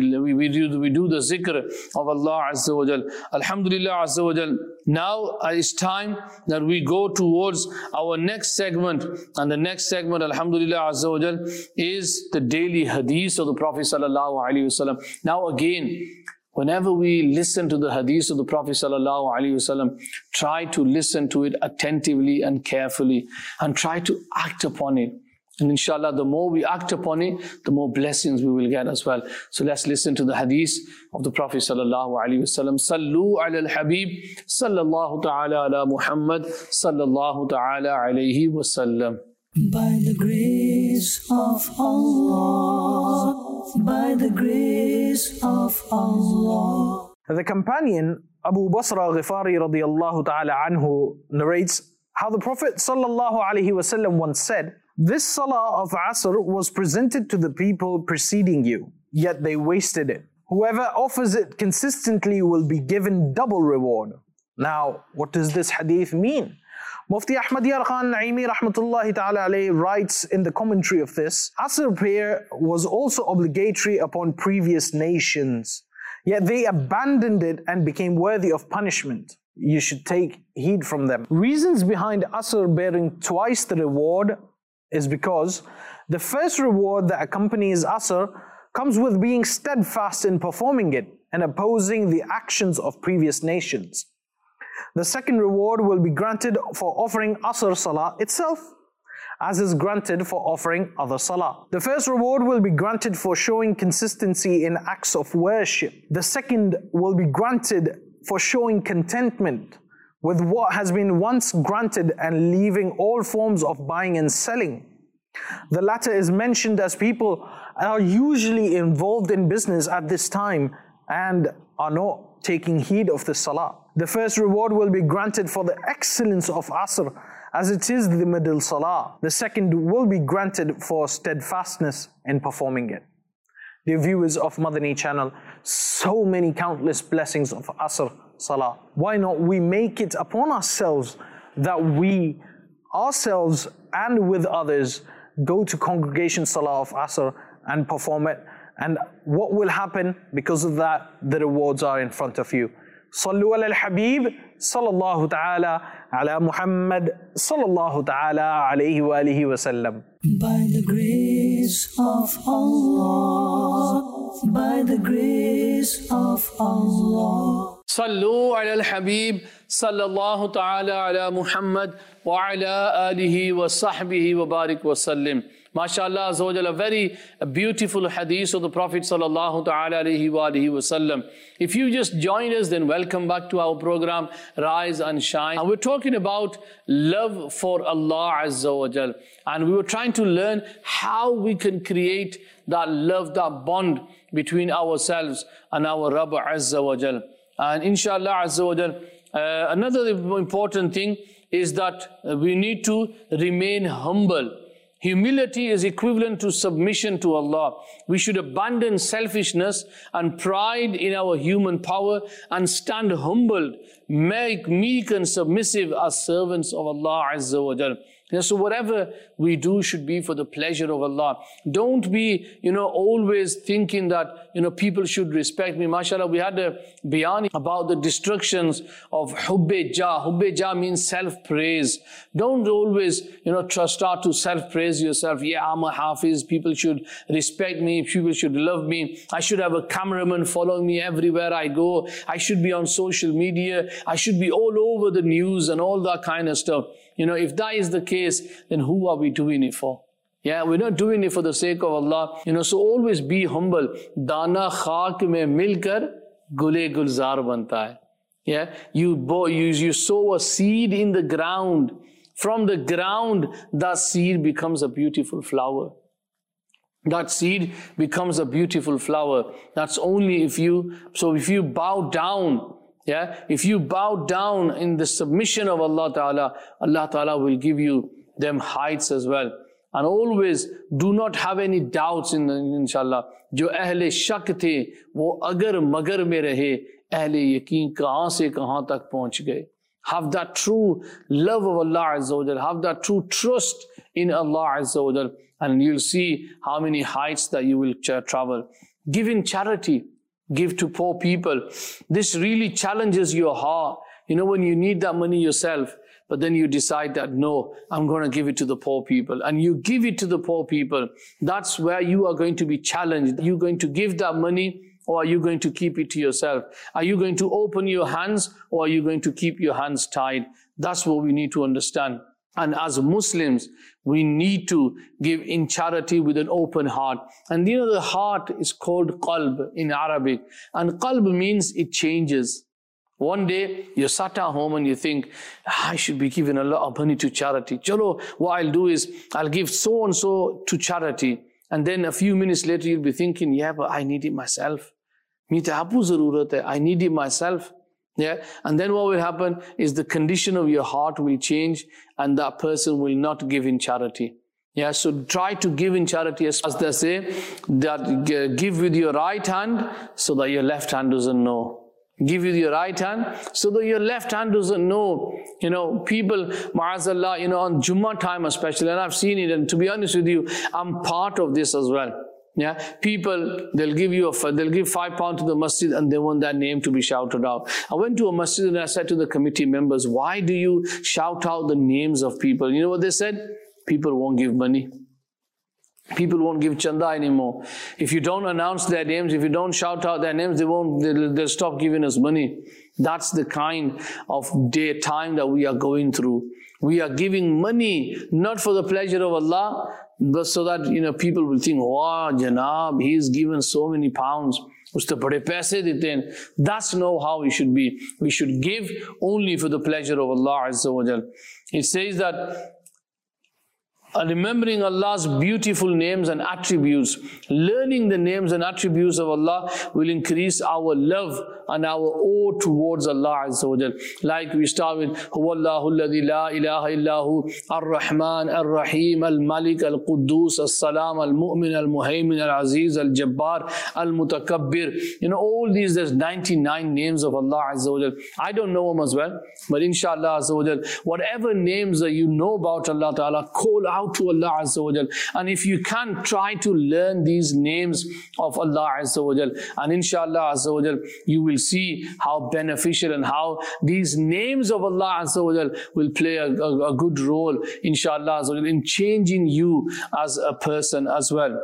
do the zikr of Allah Azza wa Jal. Alhamdulillah Azza wa Jal. Now it's time that we go towards our next segment, and the next segment, Alhamdulillah Azza wa Jal, is the daily hadith of the Prophet Sallallahu Alaihi Wasallam. Now again, whenever we listen to the hadith of the Prophet Sallallahu Alaihi Wasallam, try to listen to it attentively and carefully, and try to act upon it. And inshallah, the more we act upon it, the more blessings we will get as well. So let's listen to the hadith of the Prophet Sallallahu Alaihi Wasallam. Sallu ala al-Habib, Sallallahu ta'ala ala Muhammad, Sallallahu ta'ala alayhi wasallam. By the grace of Allah, by the grace of Allah. The companion Abu Basra Ghifari radiyallahu ta'ala anhu narrates how the Prophet sallallahu alaihi wasallam once said, "This salah of Asr was presented to the people preceding you, yet they wasted it. Whoever offers it consistently will be given double reward. Now, what does this hadith mean? Mufti Ahmad Yar Khan Naimi rahmatullahi ta'ala alayhi writes in the commentary of this, Asr prayer was also obligatory upon previous nations, yet they abandoned it and became worthy of punishment. You should take heed from them. Reasons behind Asr bearing twice the reward is because the first reward that accompanies Asr comes with being steadfast in performing it and opposing the actions of previous nations. The second reward will be granted for offering Asr Salah itself, as is granted for offering other Salah. The first reward will be granted for showing consistency in acts of worship. The second will be granted for showing contentment with what has been once granted and leaving all forms of buying and selling. The latter is mentioned as people are usually involved in business at this time and are not taking heed of the Salah. The first reward will be granted for the excellence of Asr, as it is the middle Salah. The second will be granted for steadfastness in performing it. Dear viewers of Madani channel, so many countless blessings of Asr Salah. Why not we make it upon ourselves that we ourselves and with others go to congregation Salah of Asr and perform it, and what will happen because of that? The rewards are in front of you. Sallu ala al-Habib sallallahu ta'ala ala Muhammad sallallahu ta'ala alayhi wa alihi wa sallam. By the grace of Allah, by the grace of Allah. Sallu ala al-Habib sallallahu ta'ala ala Muhammad wa ala alihi wa sahbihi wa barik wa sallim. MashaAllah Azawajal, a very beautiful hadith of the Prophet sallallahu ta'ala alayhi wa alihi wa sallam. If you just joined us, then welcome back to our program, Rise and Shine. And we're talking about love for Allah Azawajal. And we were trying to learn how we can create that love, that bond between ourselves and our Rabb Azawajal. And inshallah Azawajal, another important thing is that we need to remain humble. Humility is equivalent to submission to Allah. We should abandon selfishness and pride in our human power and stand humbled, meek and submissive as servants of Allah Azza wa Jal. So whatever we do should be for the pleasure of Allah. Don't be, always thinking that, people should respect me. MashaAllah, we had a bayan about the destructions of Hubbe Jah. Hubbe Jah means self-praise. Don't always, start to self-praise yourself. Yeah, I'm a Hafiz. People should respect me. People should love me. I should have a cameraman following me everywhere I go. I should be on social media. I should be all over the news and all that kind of stuff. If that is the case, then who are we doing it for? Yeah, we're not doing it for the sake of Allah. So always be humble. Dana khak mein milkar gule gulzar banta hai. Yeah, you sow a seed in the ground. From the ground, that seed becomes a beautiful flower. That seed becomes a beautiful flower. That's only if you bow down. Yeah, if you bow down in the submission of Allah Ta'ala, Allah Ta'ala will give you them heights as well. And always do not have any doubts inshallah. Jo ahle shak the, wo agar magar mein rahe, ahle yaqeen kahan se kahan tak pahunch gaye. Have that true love of Allah Azza wa Jal. Have that true trust in Allah Azza wa Jal. And you'll see how many heights that you will travel. Give in charity. Give to poor people. This really challenges your heart. When you need that money yourself, but then you decide that, no, I'm going to give it to the poor people. And you give it to the poor people. That's where you are going to be challenged. Are you going to give that money, or are you going to keep it to yourself? Are you going to open your hands, or are you going to keep your hands tied? That's what we need to understand. And as Muslims, we need to give in charity with an open heart. And the heart is called qalb in Arabic. And qalb means it changes. One day, you're sat at home and you think, I should be giving a lot of money to charity. Chalo, what I'll do is, I'll give so-and-so to charity. And then a few minutes later, you'll be thinking, yeah, but I need it myself. I need it myself. Yeah, and then what will happen is the condition of your heart will change and that person will not give in charity. Yeah, so try to give in charity, as they say, that give with your right hand so that your left hand doesn't know. Give with your right hand so that your left hand doesn't know. You know, people, ma'azallah, you know, on Jummah time especially, and I've seen it, and to be honest with you, I'm part of this as well. Yeah, people, they'll give £5 to the masjid and they want that name to be shouted out. I went to a masjid and I said to the committee members, why do you shout out the names of people? You know what they said? People won't give money. People won't give chanda anymore. If you don't announce their names, if you don't shout out their names, they'll stop giving us money. That's the kind of time that we are going through. We are giving money, not for the pleasure of Allah, but so that, you know, people will think, wow, Janab, he's given so many pounds. That's not how we should be. We should give only for the pleasure of Allah Azza wa Jal. It says that remembering Allah's beautiful names and attributes, learning the names and attributes of Allah will increase our love and our awe towards Allah Azza wa Jal. Like we start with Huwallahu alladhi la ilaha illahu ar-Rahman ar-Rahim al-Malik al-Quddus al-Salam al-Mu'min al-Muhaymin al-Aziz al-Jabbar al-Mutakabbir. You know, all these, there's 99 names of Allah Azza wa Jal. I don't know them as well, but inshallah Azza wa Jal, whatever names that you know about Allah Ta'ala, call out to Allah Azza wa Jal. And if you can, try to learn these names of Allah Azza wa Jal. And inshallah Azza wa Jal, you will see how beneficial and how these names of Allah Azza wa Jal will play a good role, inshallah Azza wa Jal, in changing you as a person as well.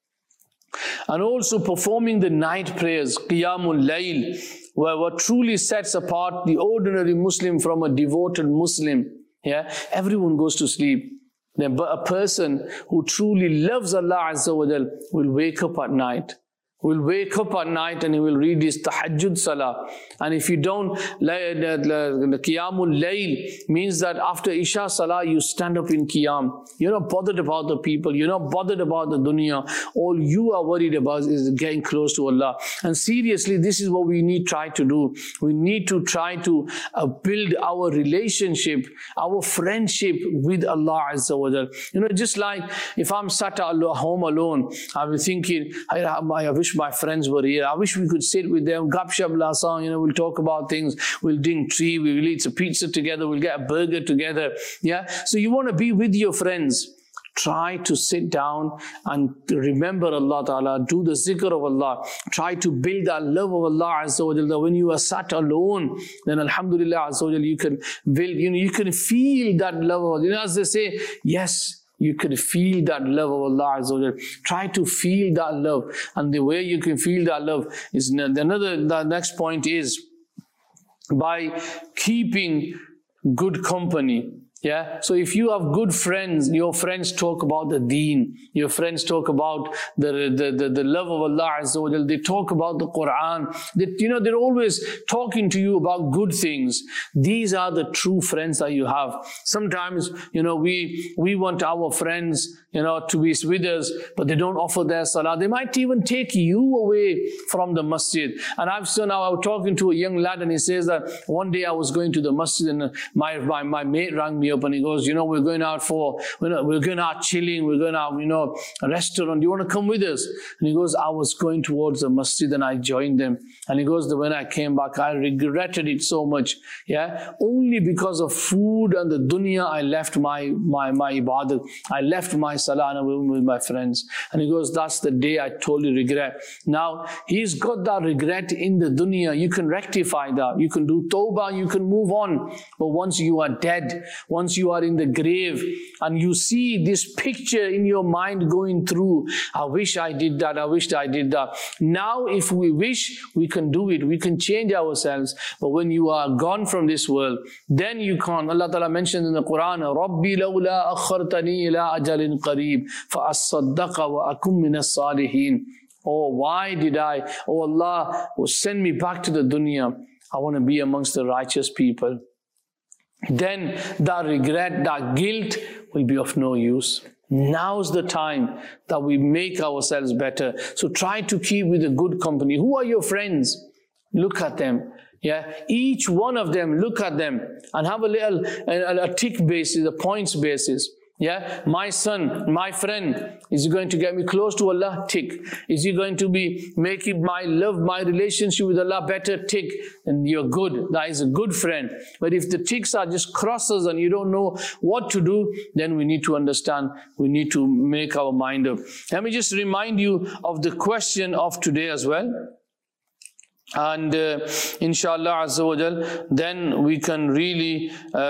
And also performing the night prayers, Qiyamul Layl, where what truly sets apart the ordinary Muslim from a devoted Muslim. Yeah, everyone goes to sleep. But a person who truly loves Allah Azza wa Jal will wake up at night. Will wake up at night and he will read his tahajjud salah. And if you don't, the qiyamul layl means that after Isha salah, you stand up in qiyam. You're not bothered about the people. You're not bothered about the dunya. All you are worried about is getting close to Allah. And seriously, this is what we need to try to do. We need to try to build our relationship, our friendship with Allah Azza wa Jal. You know, just like if I'm sat at home alone, I'll be thinking, I wish my friends were here. I wish we could sit with them, gapshap lasan, you know, we'll talk about things, we'll drink tea, we'll eat some pizza together, we'll get a burger together. Yeah. So you want to be with your friends. Try to sit down and remember Allah Ta'ala, do the zikr of Allah. Try to build that love of Allah Azza wa Jal, that when you are sat alone, then Alhamdulillah Azza wa Jal, you can build, you know, you can feel that love of Allah. You know, as they say, yes, you could feel that love of Allah Azza wa Jal. Try to feel that love. And the way you can feel that love is the next point is by keeping good company. Yeah. So if you have good friends, your friends talk about the deen, your friends talk about the love of Allah Azza wa Jal, they talk about the Quran, they're always talking to you about good things. These are the true friends that you have. Sometimes, you know, we want our friends, you know, to be with us, but they don't offer their salah. They might even take you away from the masjid. And I was talking to a young lad and he says that one day I was going to the masjid and my mate rang me up and he goes, you know, we're going out chilling, we're going out, you know, a restaurant. Do you want to come with us? And he goes, I was going towards the masjid and I joined them. And he goes, when I came back, I regretted it so much. Yeah. Only because of food and the dunya, I left my ibadat. I left my salah and I went with my friends. And he goes, that's the day I totally regret. Now, he's got that regret in the dunya. You can rectify that. You can do tawbah, you can move on. But once you are dead, once you are in the grave and you see this picture in your mind going through, I wish I did that, I wished I did that. Now, if we wish, we can do it. We can change ourselves. But when you are gone from this world, then you can't. Allah Ta'ala mentioned in the Quran, رَبِّ لَوْلَا أَخَّرْتَنِي إِلَىٰ أَجَلٍ قَرِيبٍ فَأَصَّدَّقَ وَأَكُمْ مِنَ الصَّالِحِينَ. Oh, why did I? Oh Allah, send me back to the dunya. I want to be amongst the righteous people. Then that regret, that guilt will be of no use. Now's the time that we make ourselves better. So try to keep with a good company. Who are your friends? Look at them. Yeah, each one of them, look at them and have a tick basis, a points basis. Yeah, my son, my friend, is he going to get me close to Allah? Tick. Is he going to be making my love, my relationship with Allah better? Tick. And you're good. That is a good friend. But if the ticks are just crosses and you don't know what to do, then we need to understand, we need to make our mind up. Let me just remind you of the question of today as well. And inshallah azza wa jal, then we can really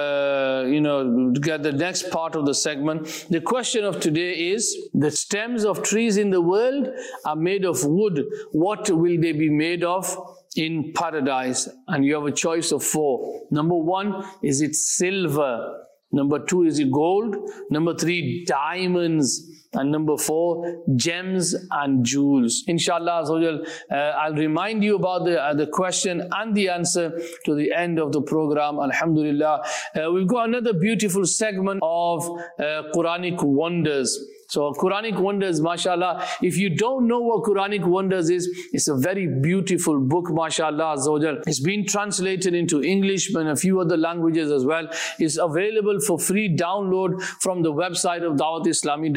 get the next part of the segment. The question of today is, the stems of trees in the world are made of wood. What will they be made of in paradise? And you have a choice of 4. Number 1, is it silver? Number 2, is it gold? Number 3, diamonds. And number 4, gems and jewels. Inshallah, I'll remind you about the question and the answer to the end of the program. Alhamdulillah. We've got another beautiful segment of Quranic wonders. So Quranic wonders, mashallah, if you don't know what Quranic wonders is, it's a very beautiful book, mashallah. It's been translated into English and a few other languages as well. It's available for free download from the website of Dawat Islami,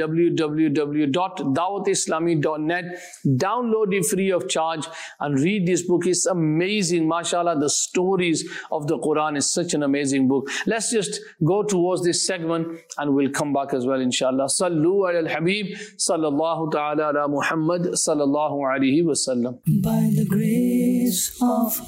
www.dawatislami.net. Download it free of charge and read this book. It's amazing, mashallah. The stories of the Quran is such an amazing book. Let's just go towards this segment and we'll come back as well, inshallah. Sallu ala al-Habib, sallallahu ta'ala ala Muhammad, sallallahu alayhi wa sallam. By the grace of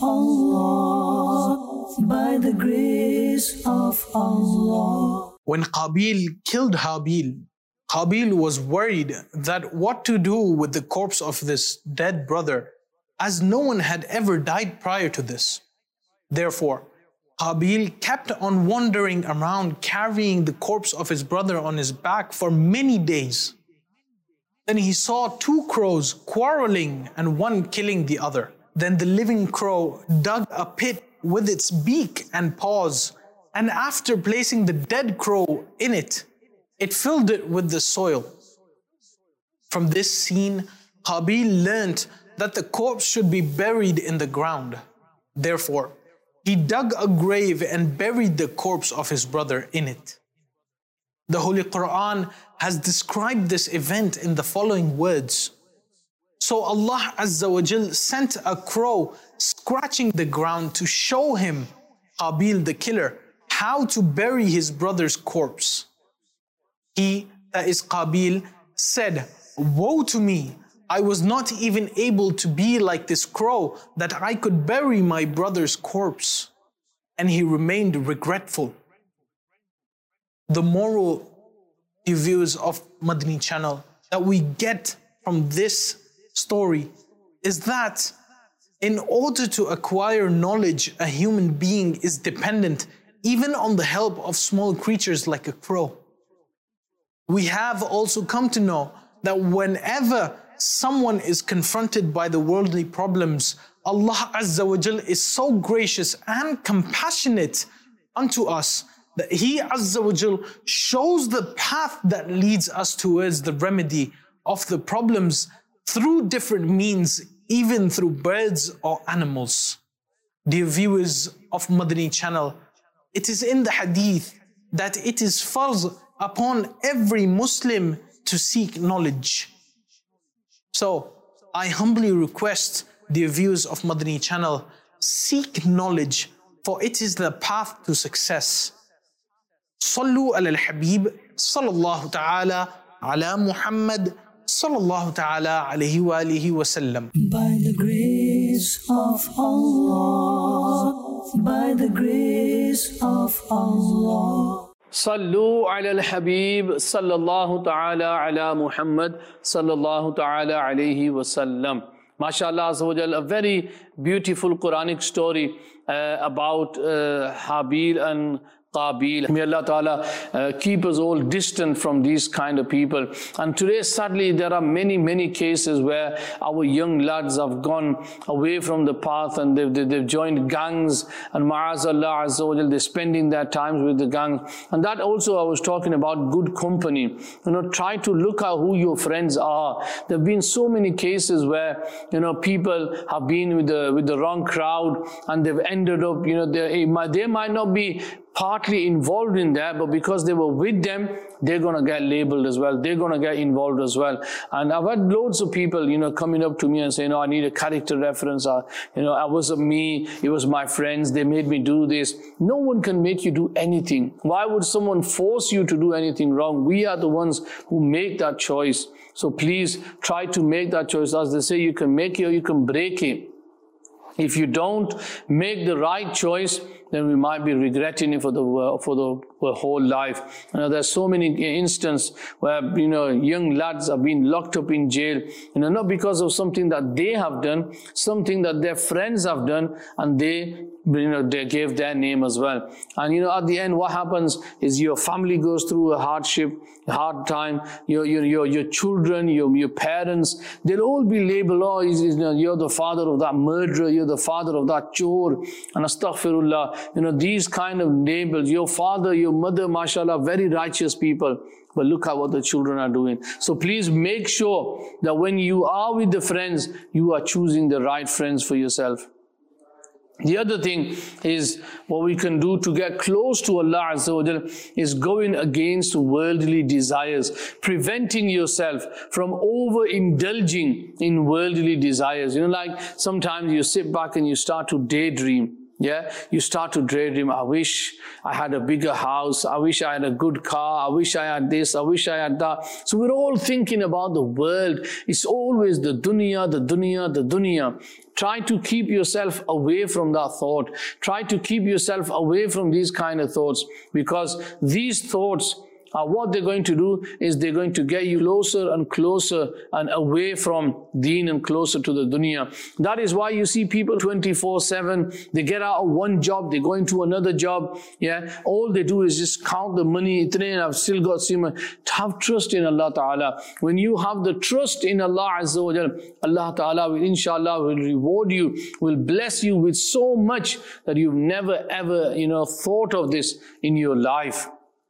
Allah, by the grace of Allah. When Qabil killed Habil, Qabil was worried that what to do with the corpse of this dead brother, as no one had ever died prior to this. Therefore, Qabil kept on wandering around carrying the corpse of his brother on his back for many days. Then he saw 2 crows quarreling and one killing the other. Then the living crow dug a pit with its beak and paws, and after placing the dead crow in it, it filled it with the soil. From this scene, Qabil learnt that the corpse should be buried in the ground. Therefore, he dug a grave and buried the corpse of his brother in it. The Holy Quran has described this event in the following words. So Allah Azza wa Jal sent a crow scratching the ground to show him, Qabil the killer, how to bury his brother's corpse. He, that is Qabil, said, "Woe to me! I was not even able to be like this crow that I could bury my brother's corpse." And he remained regretful. The moral, viewers of Madani channel, that we get from this story is that in order to acquire knowledge, a human being is dependent even on the help of small creatures like a crow. We have also come to know that whenever someone is confronted by the worldly problems, Allah Azza wa Jal is so gracious and compassionate unto us that He Azza wa Jal shows the path that leads us towards the remedy of the problems through different means, even through birds or animals. Dear viewers of Madani channel, it is in the hadith that it is farz upon every Muslim to seek knowledge. So, I humbly request, dear viewers of Madani channel, seek knowledge, for it is the path to success. Sallu ala al-Habib, sallallahu ta'ala ala Muhammad, sallallahu ta'ala alayhi wa alihi wa sallam. By the grace of Allah, by the grace of Allah. Sallu ala al-Habib, sallallahu ta'ala ala Muhammad, sallallahu ta'ala alayhi wa sallam. MashaAllah Azza wa Jal, a very beautiful Quranic story about Habil and Qabil. May Allah Ta'ala keep us all distant from these kind of people. And today, sadly, there are many cases where our young lads have gone away from the path and they've joined gangs, and ma'azallah Azza wa Jal, they're spending their times with the gangs. And that also, I was talking about good company. Try to look at who your friends are. There have been so many cases where, people have been with the wrong crowd and they've ended up, they might not be partly involved in that, but because they were with them, they're going to get labeled as well. They're going to get involved as well. And I've had loads of people, coming up to me and saying, I need a character reference. It wasn't me. It was my friends. They made me do this. No one can make you do anything. Why would someone force you to do anything wrong? We are the ones who make that choice. So please try to make that choice. As they say, you can make it or you can break it. If you don't make the right choice, then we might be regretting it for the whole life. There's so many instances where, young lads are being locked up in jail, not because of something that they have done, something that their friends have done, and they gave their name as well. And, at the end, what happens is your family goes through a hard time, your children, your parents, they'll all be labeled, you're the father of that murderer, you're the father of that chore, and astaghfirullah. These kind of labels, your father, your mother, mashallah, very righteous people. But look at what the children are doing. So please make sure that when you are with the friends, you are choosing the right friends for yourself. The other thing is what we can do to get close to Allah Azza wa Jal is going against worldly desires, preventing yourself from overindulging in worldly desires. Like sometimes you sit back and you start to daydream. Yeah, you start to daydream, I wish I had a bigger house, I wish I had a good car, I wish I had this, I wish I had that. So we're all thinking about the world. It's always the dunya, the dunya, the dunya. Try to keep yourself away from that thought. Try to keep yourself away from these kind of thoughts, because these thoughts what they're going to do is they're going to get you closer and closer and away from deen and closer to the dunya. That is why you see people 24/7, they get out of one job, they go into another job. Yeah, all they do is just count the money. I've still got so much. Have trust in Allah Ta'ala. When you have the trust in Allah Azza wa Jal, Allah Ta'ala will, inshallah, will reward you, will bless you with so much that you've never ever, thought of this in your life.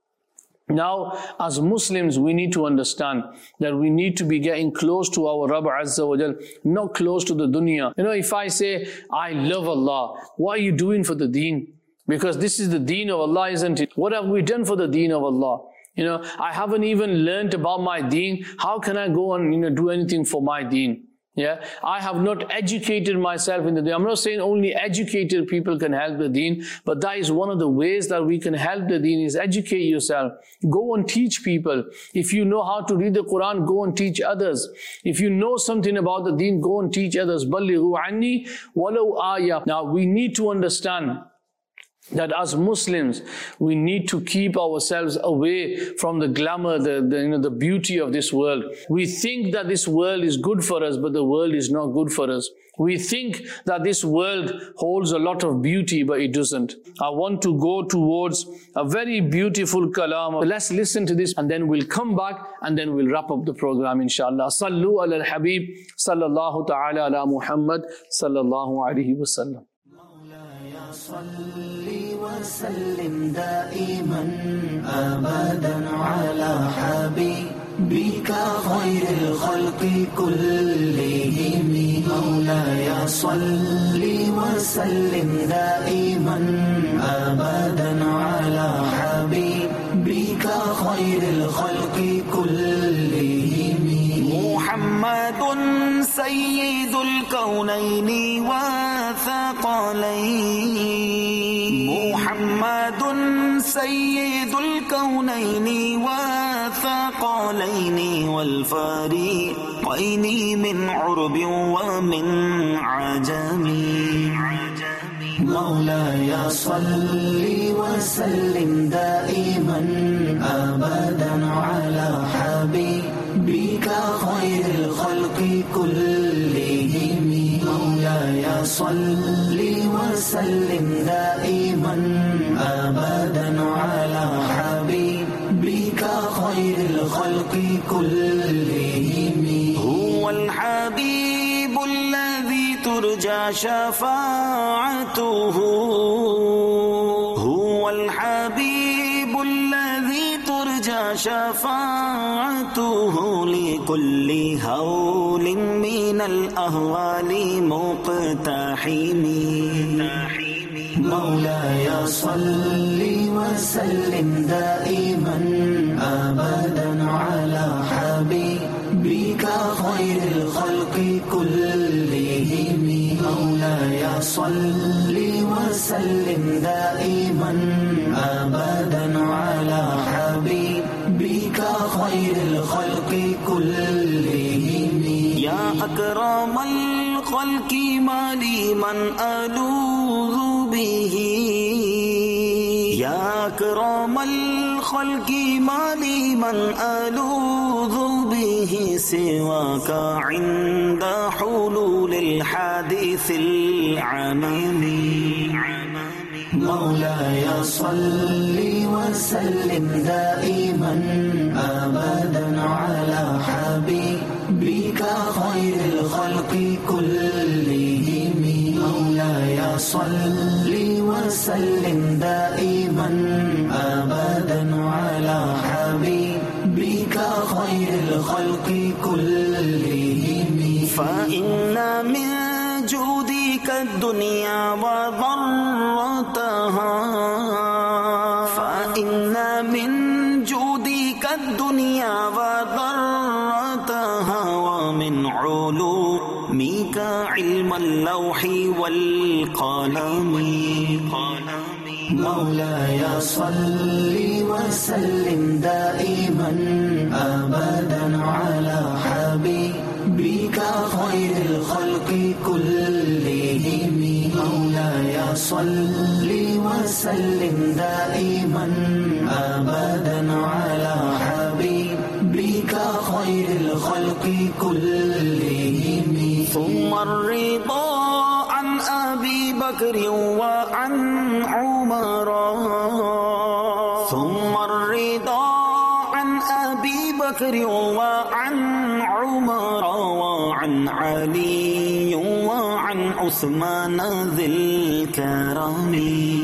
Now, as Muslims, we need to understand that we need to be getting close to our Rabb Azza wa Jal, not close to the dunya. If I say, I love Allah, what are you doing for the deen? Because this is the deen of Allah, isn't it? What have we done for the deen of Allah? I haven't even learned about my deen. How can I go and, do anything for my deen? Yeah, I have not educated myself in the deen. I'm not saying only educated people can help the deen, but that is one of the ways that we can help the deen is educate yourself. Go and teach people. If you know how to read the Quran, go and teach others. If you know something about the deen, go and teach others. Ballighu anni walau ayah. Now we need to understand that as Muslims, we need to keep ourselves away from the glamour, the beauty of this world. We think that this world is good for us, but the world is not good for us. We think that this world holds a lot of beauty, but it doesn't. I want to go towards a very beautiful kalam. Let's listen to this and then we'll come back and then we'll wrap up the program, inshallah. Sallu ala al-Habib, sallallahu ta'ala ala Muhammad, sallallahu alayhi wa sallam. صلي وسلم دائما أبدا على حبيبك خير الخلق كلهم مولاي صلي وسلم دائما أبدا على حبيبك خير الخلق كلهم محمد سيد الكونين والثقلين محمد سيد الكونين والثقلين والفريقين من عرب ومن عجم مولاي صل وسلم دائما أبدا على حبيبك خير الخلق كلهم مولاي صل وسلم دائما أبدا على حبيبك خير الخلق كلهم هو الحبيب الذي ترجى شفاعته هو الحبيب الذي ترجى شفاعته لكل هول من الأهوال مقتحم مولاي صل وسلم دائما أبدا على حبيبك خير الخلق كلهم مولاي صل وسلم دائما أبدا على حبيبك خير الخلق كلهم يا أكرم الخلق ما لي من ألوذ به يا أكرم الخلق ما لي من ألوذ به سواك عند حلول الحادث العممي مولاي صل وسلم دائما أبدا على حبيبك خير الخلق كلهم مولاي صل وسلم دائما أبدا على حبيبك خير الخلق كلهم فإن من جودك الدنيا وضرتها فإن من جودك الدنيا وضرتها ومن علومك علم اللوح والقلم مولاي صل وسلم دائما أبدا على حبيبك خير الخلق كلهم مولاي صل وسلم دائما أبدا على حبيبك خير الخلق كلهم ثم الرضا عن أبي بكر وعن عمر ثم الرضا عن أبي بكر وعن عمر وعن علي وعن عثمان ذي الكرم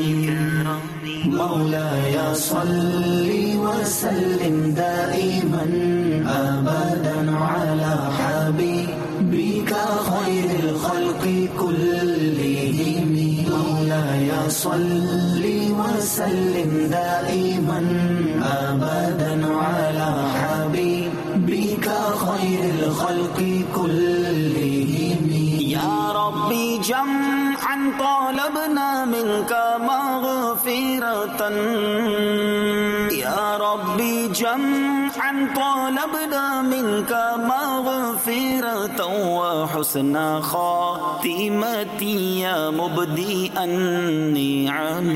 مولاي صل وسلم دائما أبدا على حبيبك خير الخلق كلهم مولاي صل وسلم دائما أبدا على حبيبك خير الخلق كلهم يا ربي جمعا طالبنا منك مغفرة يا ربي جمعا طالبنا منك مغفرة وحسن خاتمتي يا مبدئ النعم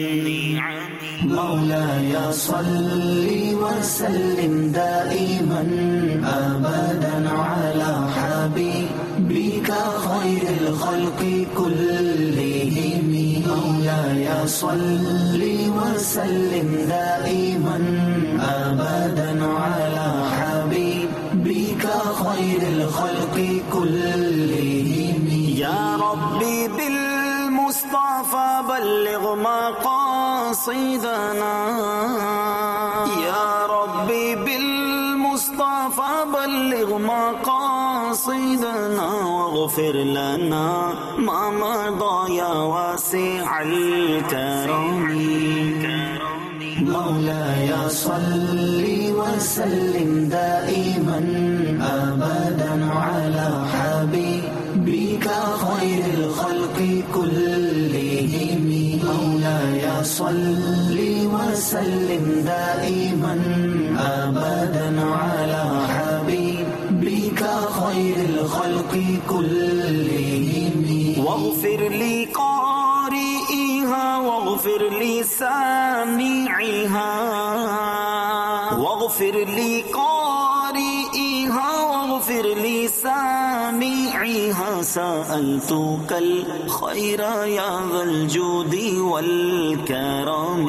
مولاي صل وسلم دائما أبدا على حبيبك خير الخلق كلهم مولاي صل وسلم دائما أبدا على حبيبك خير الخلق كلهم يا ربي بالمصطفى بلغ مقاصدنا يا ربي بالمصطفى بلغ مقاصدنا واغفر لنا ما مضى يا واسع الكرم مولاي صل وسلم دائما أبدا على حبيبك خير الخلق كلهم مولاي صل وسلم دائما أبدا على حبيبك خير الخلق كلهم واغفر لي قارئها واغفر لي سامعها واغفر لي قارئها واغفر لي سامعها سألتك الخير يا ذا الجود والكرم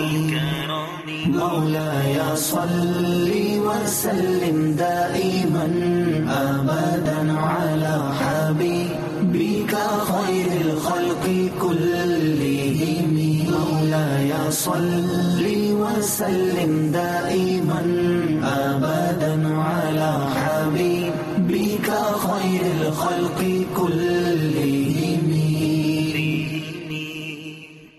مولاي صل وسلم دائما أبدا على حبيبك خير الخلق كلهم مولاي صل وسلم دائما أبدا على حبيبك خير الخلق كلهم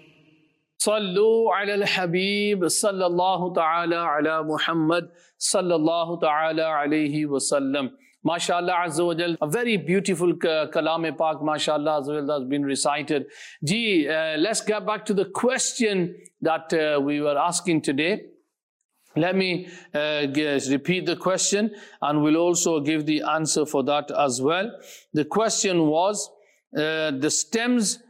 Sallu ala al-Habib sallallahu ta'ala ala Muhammad sallallahu ta'ala alayhi wa sallam. MashaAllah Azza wa Jal, a very beautiful Kalam-e-Pak, MashaAllah Azza wa Jal, has been recited. Let's get back to the question that we were asking today. Let me repeat the question, and we'll also give the answer for that as well. The question was, the stems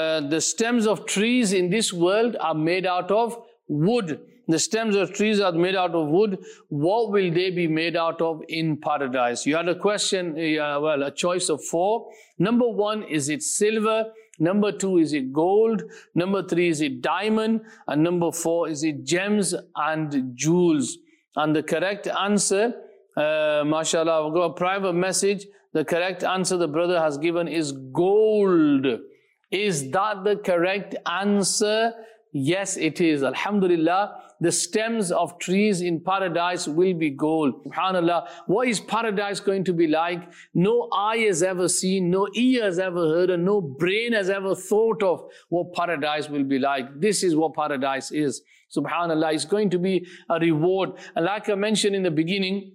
of trees in this world are made out of wood. The stems of trees are made out of wood. What will they be made out of in paradise? You had a question, a choice of 4. Number 1, is it silver? Number 2, is it gold? Number 3, is it diamond? And number 4, is it gems and jewels? And the correct answer, mashallah, I've got a private message. The correct answer the brother has given is gold. Is that the correct answer? Yes, it is. Alhamdulillah, the stems of trees in paradise will be gold. SubhanAllah, what is paradise going to be like? No eye has ever seen, no ear has ever heard, and no brain has ever thought of what paradise will be like. This is what paradise is. SubhanAllah, it's going to be a reward. And like I mentioned in the beginning,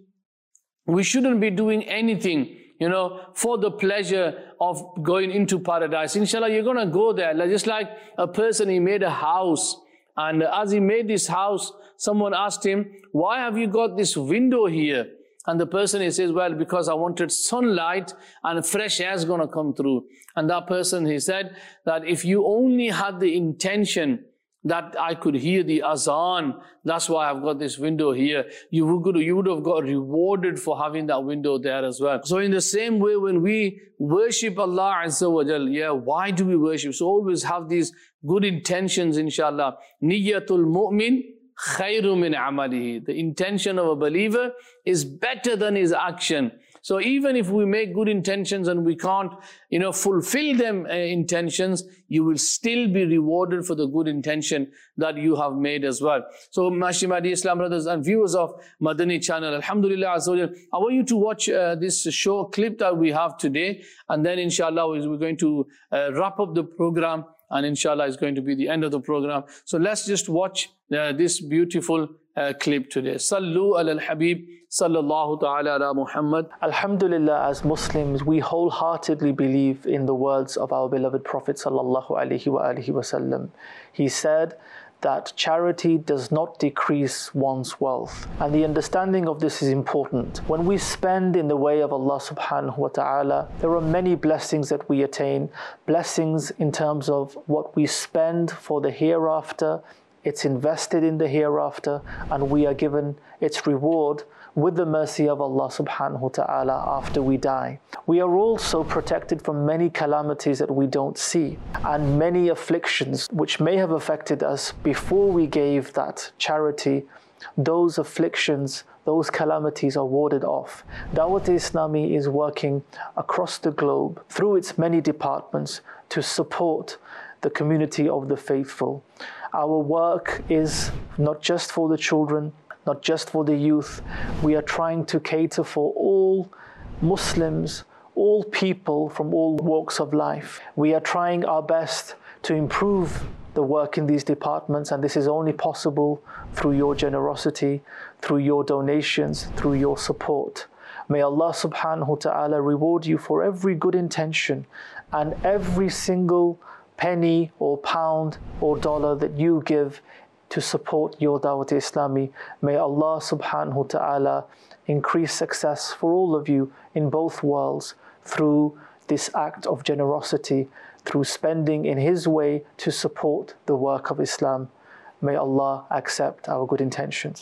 we shouldn't be doing anything, for the pleasure of going into paradise. Inshallah, you're going to go there. Just like a person, he made a house. And as he made this house, someone asked him, why have you got this window here? And the person, he says, well, because I wanted sunlight and fresh air is going to come through. And that person, he said, that if you only had the intention that I could hear the azan, that's why I've got this window here, you would have got rewarded for having that window there as well. So in the same way, when we worship Allah Azza wa Jal, why do we worship? So always have these good intentions, inshallah. Niyatul mu'min khayru min amalihi. The intention of a believer is better than his action. So even if we make good intentions and we can't, fulfill them intentions, you will still be rewarded for the good intention that you have made as well. So Mashimadi Islam brothers and viewers of Madani channel, Alhamdulillah Azza wa Jal, I want you to watch this short clip that we have today, and then inshallah we're going to wrap up the program, and inshallah it's going to be the end of the program. So let's just watch this beautiful clip today. Sallu ala al-Habib sallallahu ta'ala ala Muhammad. Alhamdulillah, as Muslims, we wholeheartedly believe in the words of our beloved Prophet sallallahu alaihi wasallam. He said that charity does not decrease one's wealth. And the understanding of this is important. When we spend in the way of Allah subhanahu wa ta'ala, there are many blessings that we attain. Blessings in terms of what we spend for the hereafter. It's invested in the hereafter, and we are given its reward with the mercy of Allah subhanahu wa ta'ala after we die. We are also protected from many calamities that we don't see, and many afflictions which may have affected us before we gave that charity. Those afflictions, those calamities are warded off. Dawat-e-Islami is working across the globe through its many departments to support the community of the faithful. Our work is not just for the children, not just for the youth. We are trying to cater for all Muslims, all people from all walks of life. We are trying our best to improve the work in these departments, and this is only possible through your generosity, through your donations, through your support. May Allah subhanahu wa ta'ala reward you for every good intention and every single penny or pound or dollar that you give to support your Dawat-e-Islami. May Allah subhanahu wa ta'ala increase success for all of you in both worlds through this act of generosity, through spending in His way to support the work of Islam. May Allah accept our good intentions.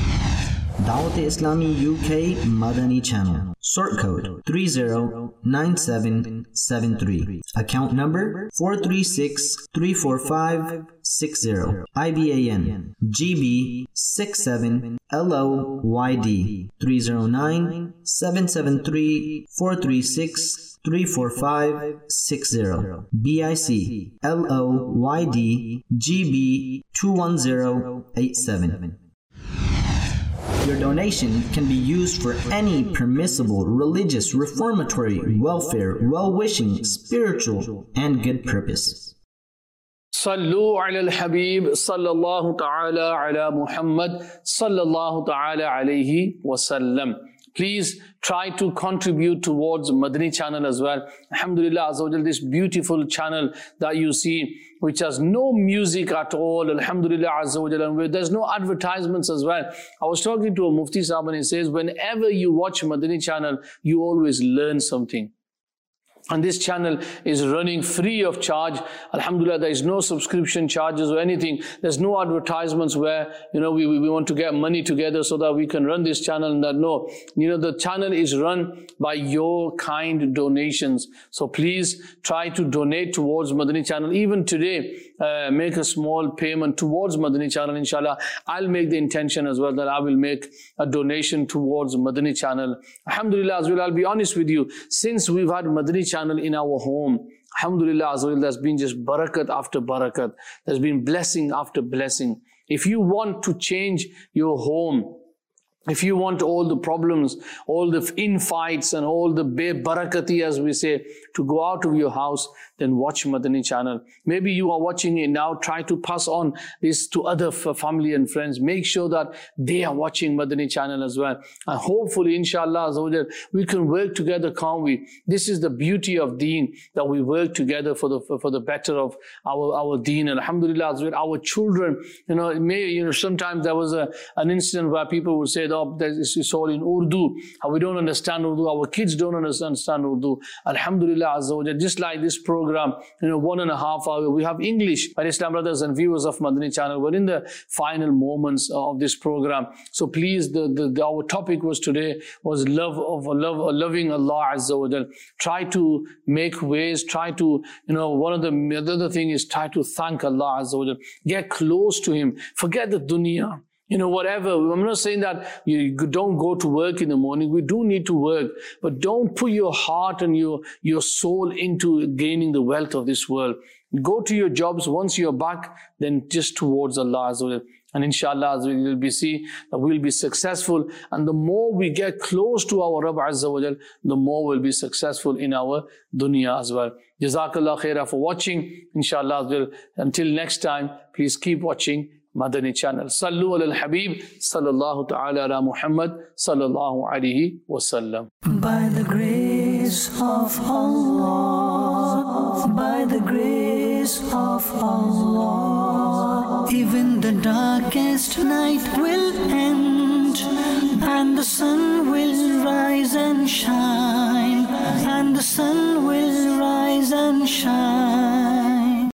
Dawat-e-Islami UK Madani channel. Sort code 309773. Account number 4363456. IBAN GB67 LOYD 309-773-436-34560. BIC LOYD GB 21087. Your donation can be used for any permissible religious, reformatory, welfare, well-wishing, spiritual, and good purpose. Sallu ala al-Habib sallallahu ta'ala ala Muhammad sallallahu ta'ala alayhi wasallam. Please try to contribute towards Madani channel as well. Alhamdulillah Azza wa Jal, this beautiful channel that you see, which has no music at all. Alhamdulillah Azza wa Jal, and where there's no advertisements as well. I was talking to a Mufti Sahib and he says, whenever you watch Madani channel, you always learn something. And this channel is running free of charge. Alhamdulillah, there is no subscription charges or anything. There's no advertisements where, we want to get money together so that we can run this channel and that. No, the channel is run by your kind donations. So please try to donate towards Madani channel. Even today, make a small payment towards Madani channel. Inshallah, I'll make the intention as well that I will make a donation towards Madani channel. Alhamdulillah, as well, I'll be honest with you. Since we've had Madani channel in our home, alhamdulillah, as well, there's been just barakat after barakat. There's been blessing after blessing. If you want to change your home, if you want all the problems, all the infights and all the barakati, as we say, to go out of your house, then watch Madani channel. Maybe you are watching it now, try to pass on this to other family and friends. Make sure that they are watching Madani channel as well. And hopefully, inshallah, we can work together, can't we? This is the beauty of deen, that we work together for the better of our deen. And alhamdulillah, our children, sometimes there was an incident where people would say, it's all in Urdu. We don't understand Urdu. Our kids don't understand Urdu. Alhamdulillah Azza wa Jal, just like this program, 1.5 hours, we have English. But Islam brothers and viewers of Madani channel, we're in the final moments of this program. So please, our topic today was loving Allah Azza wa Jal. Try to make ways, one of the other thing is try to thank Allah Azza wa Jal. Get close to Him. Forget the dunya. Whatever. I'm not saying that you don't go to work in the morning. We do need to work, but don't put your heart and your soul into gaining the wealth of this world. Go to your jobs. Once you're back, then just towards Allah Azza wa Jal. And inshallah, as we will see, that we'll be successful. And the more we get close to our Rabb Azza wa Jal, the more we'll be successful in our dunya as well. Jazakallah khairah for watching. Inshallah, as well. Until next time, please keep watching Madani channel. Sallu ala al-Habib sallallahu ta'ala ala Muhammad sallallahu alayhi wa sallam. By the grace of Allah, by the grace of Allah, even the darkest night will end, and the sun will rise and shine, and the sun will rise and shine.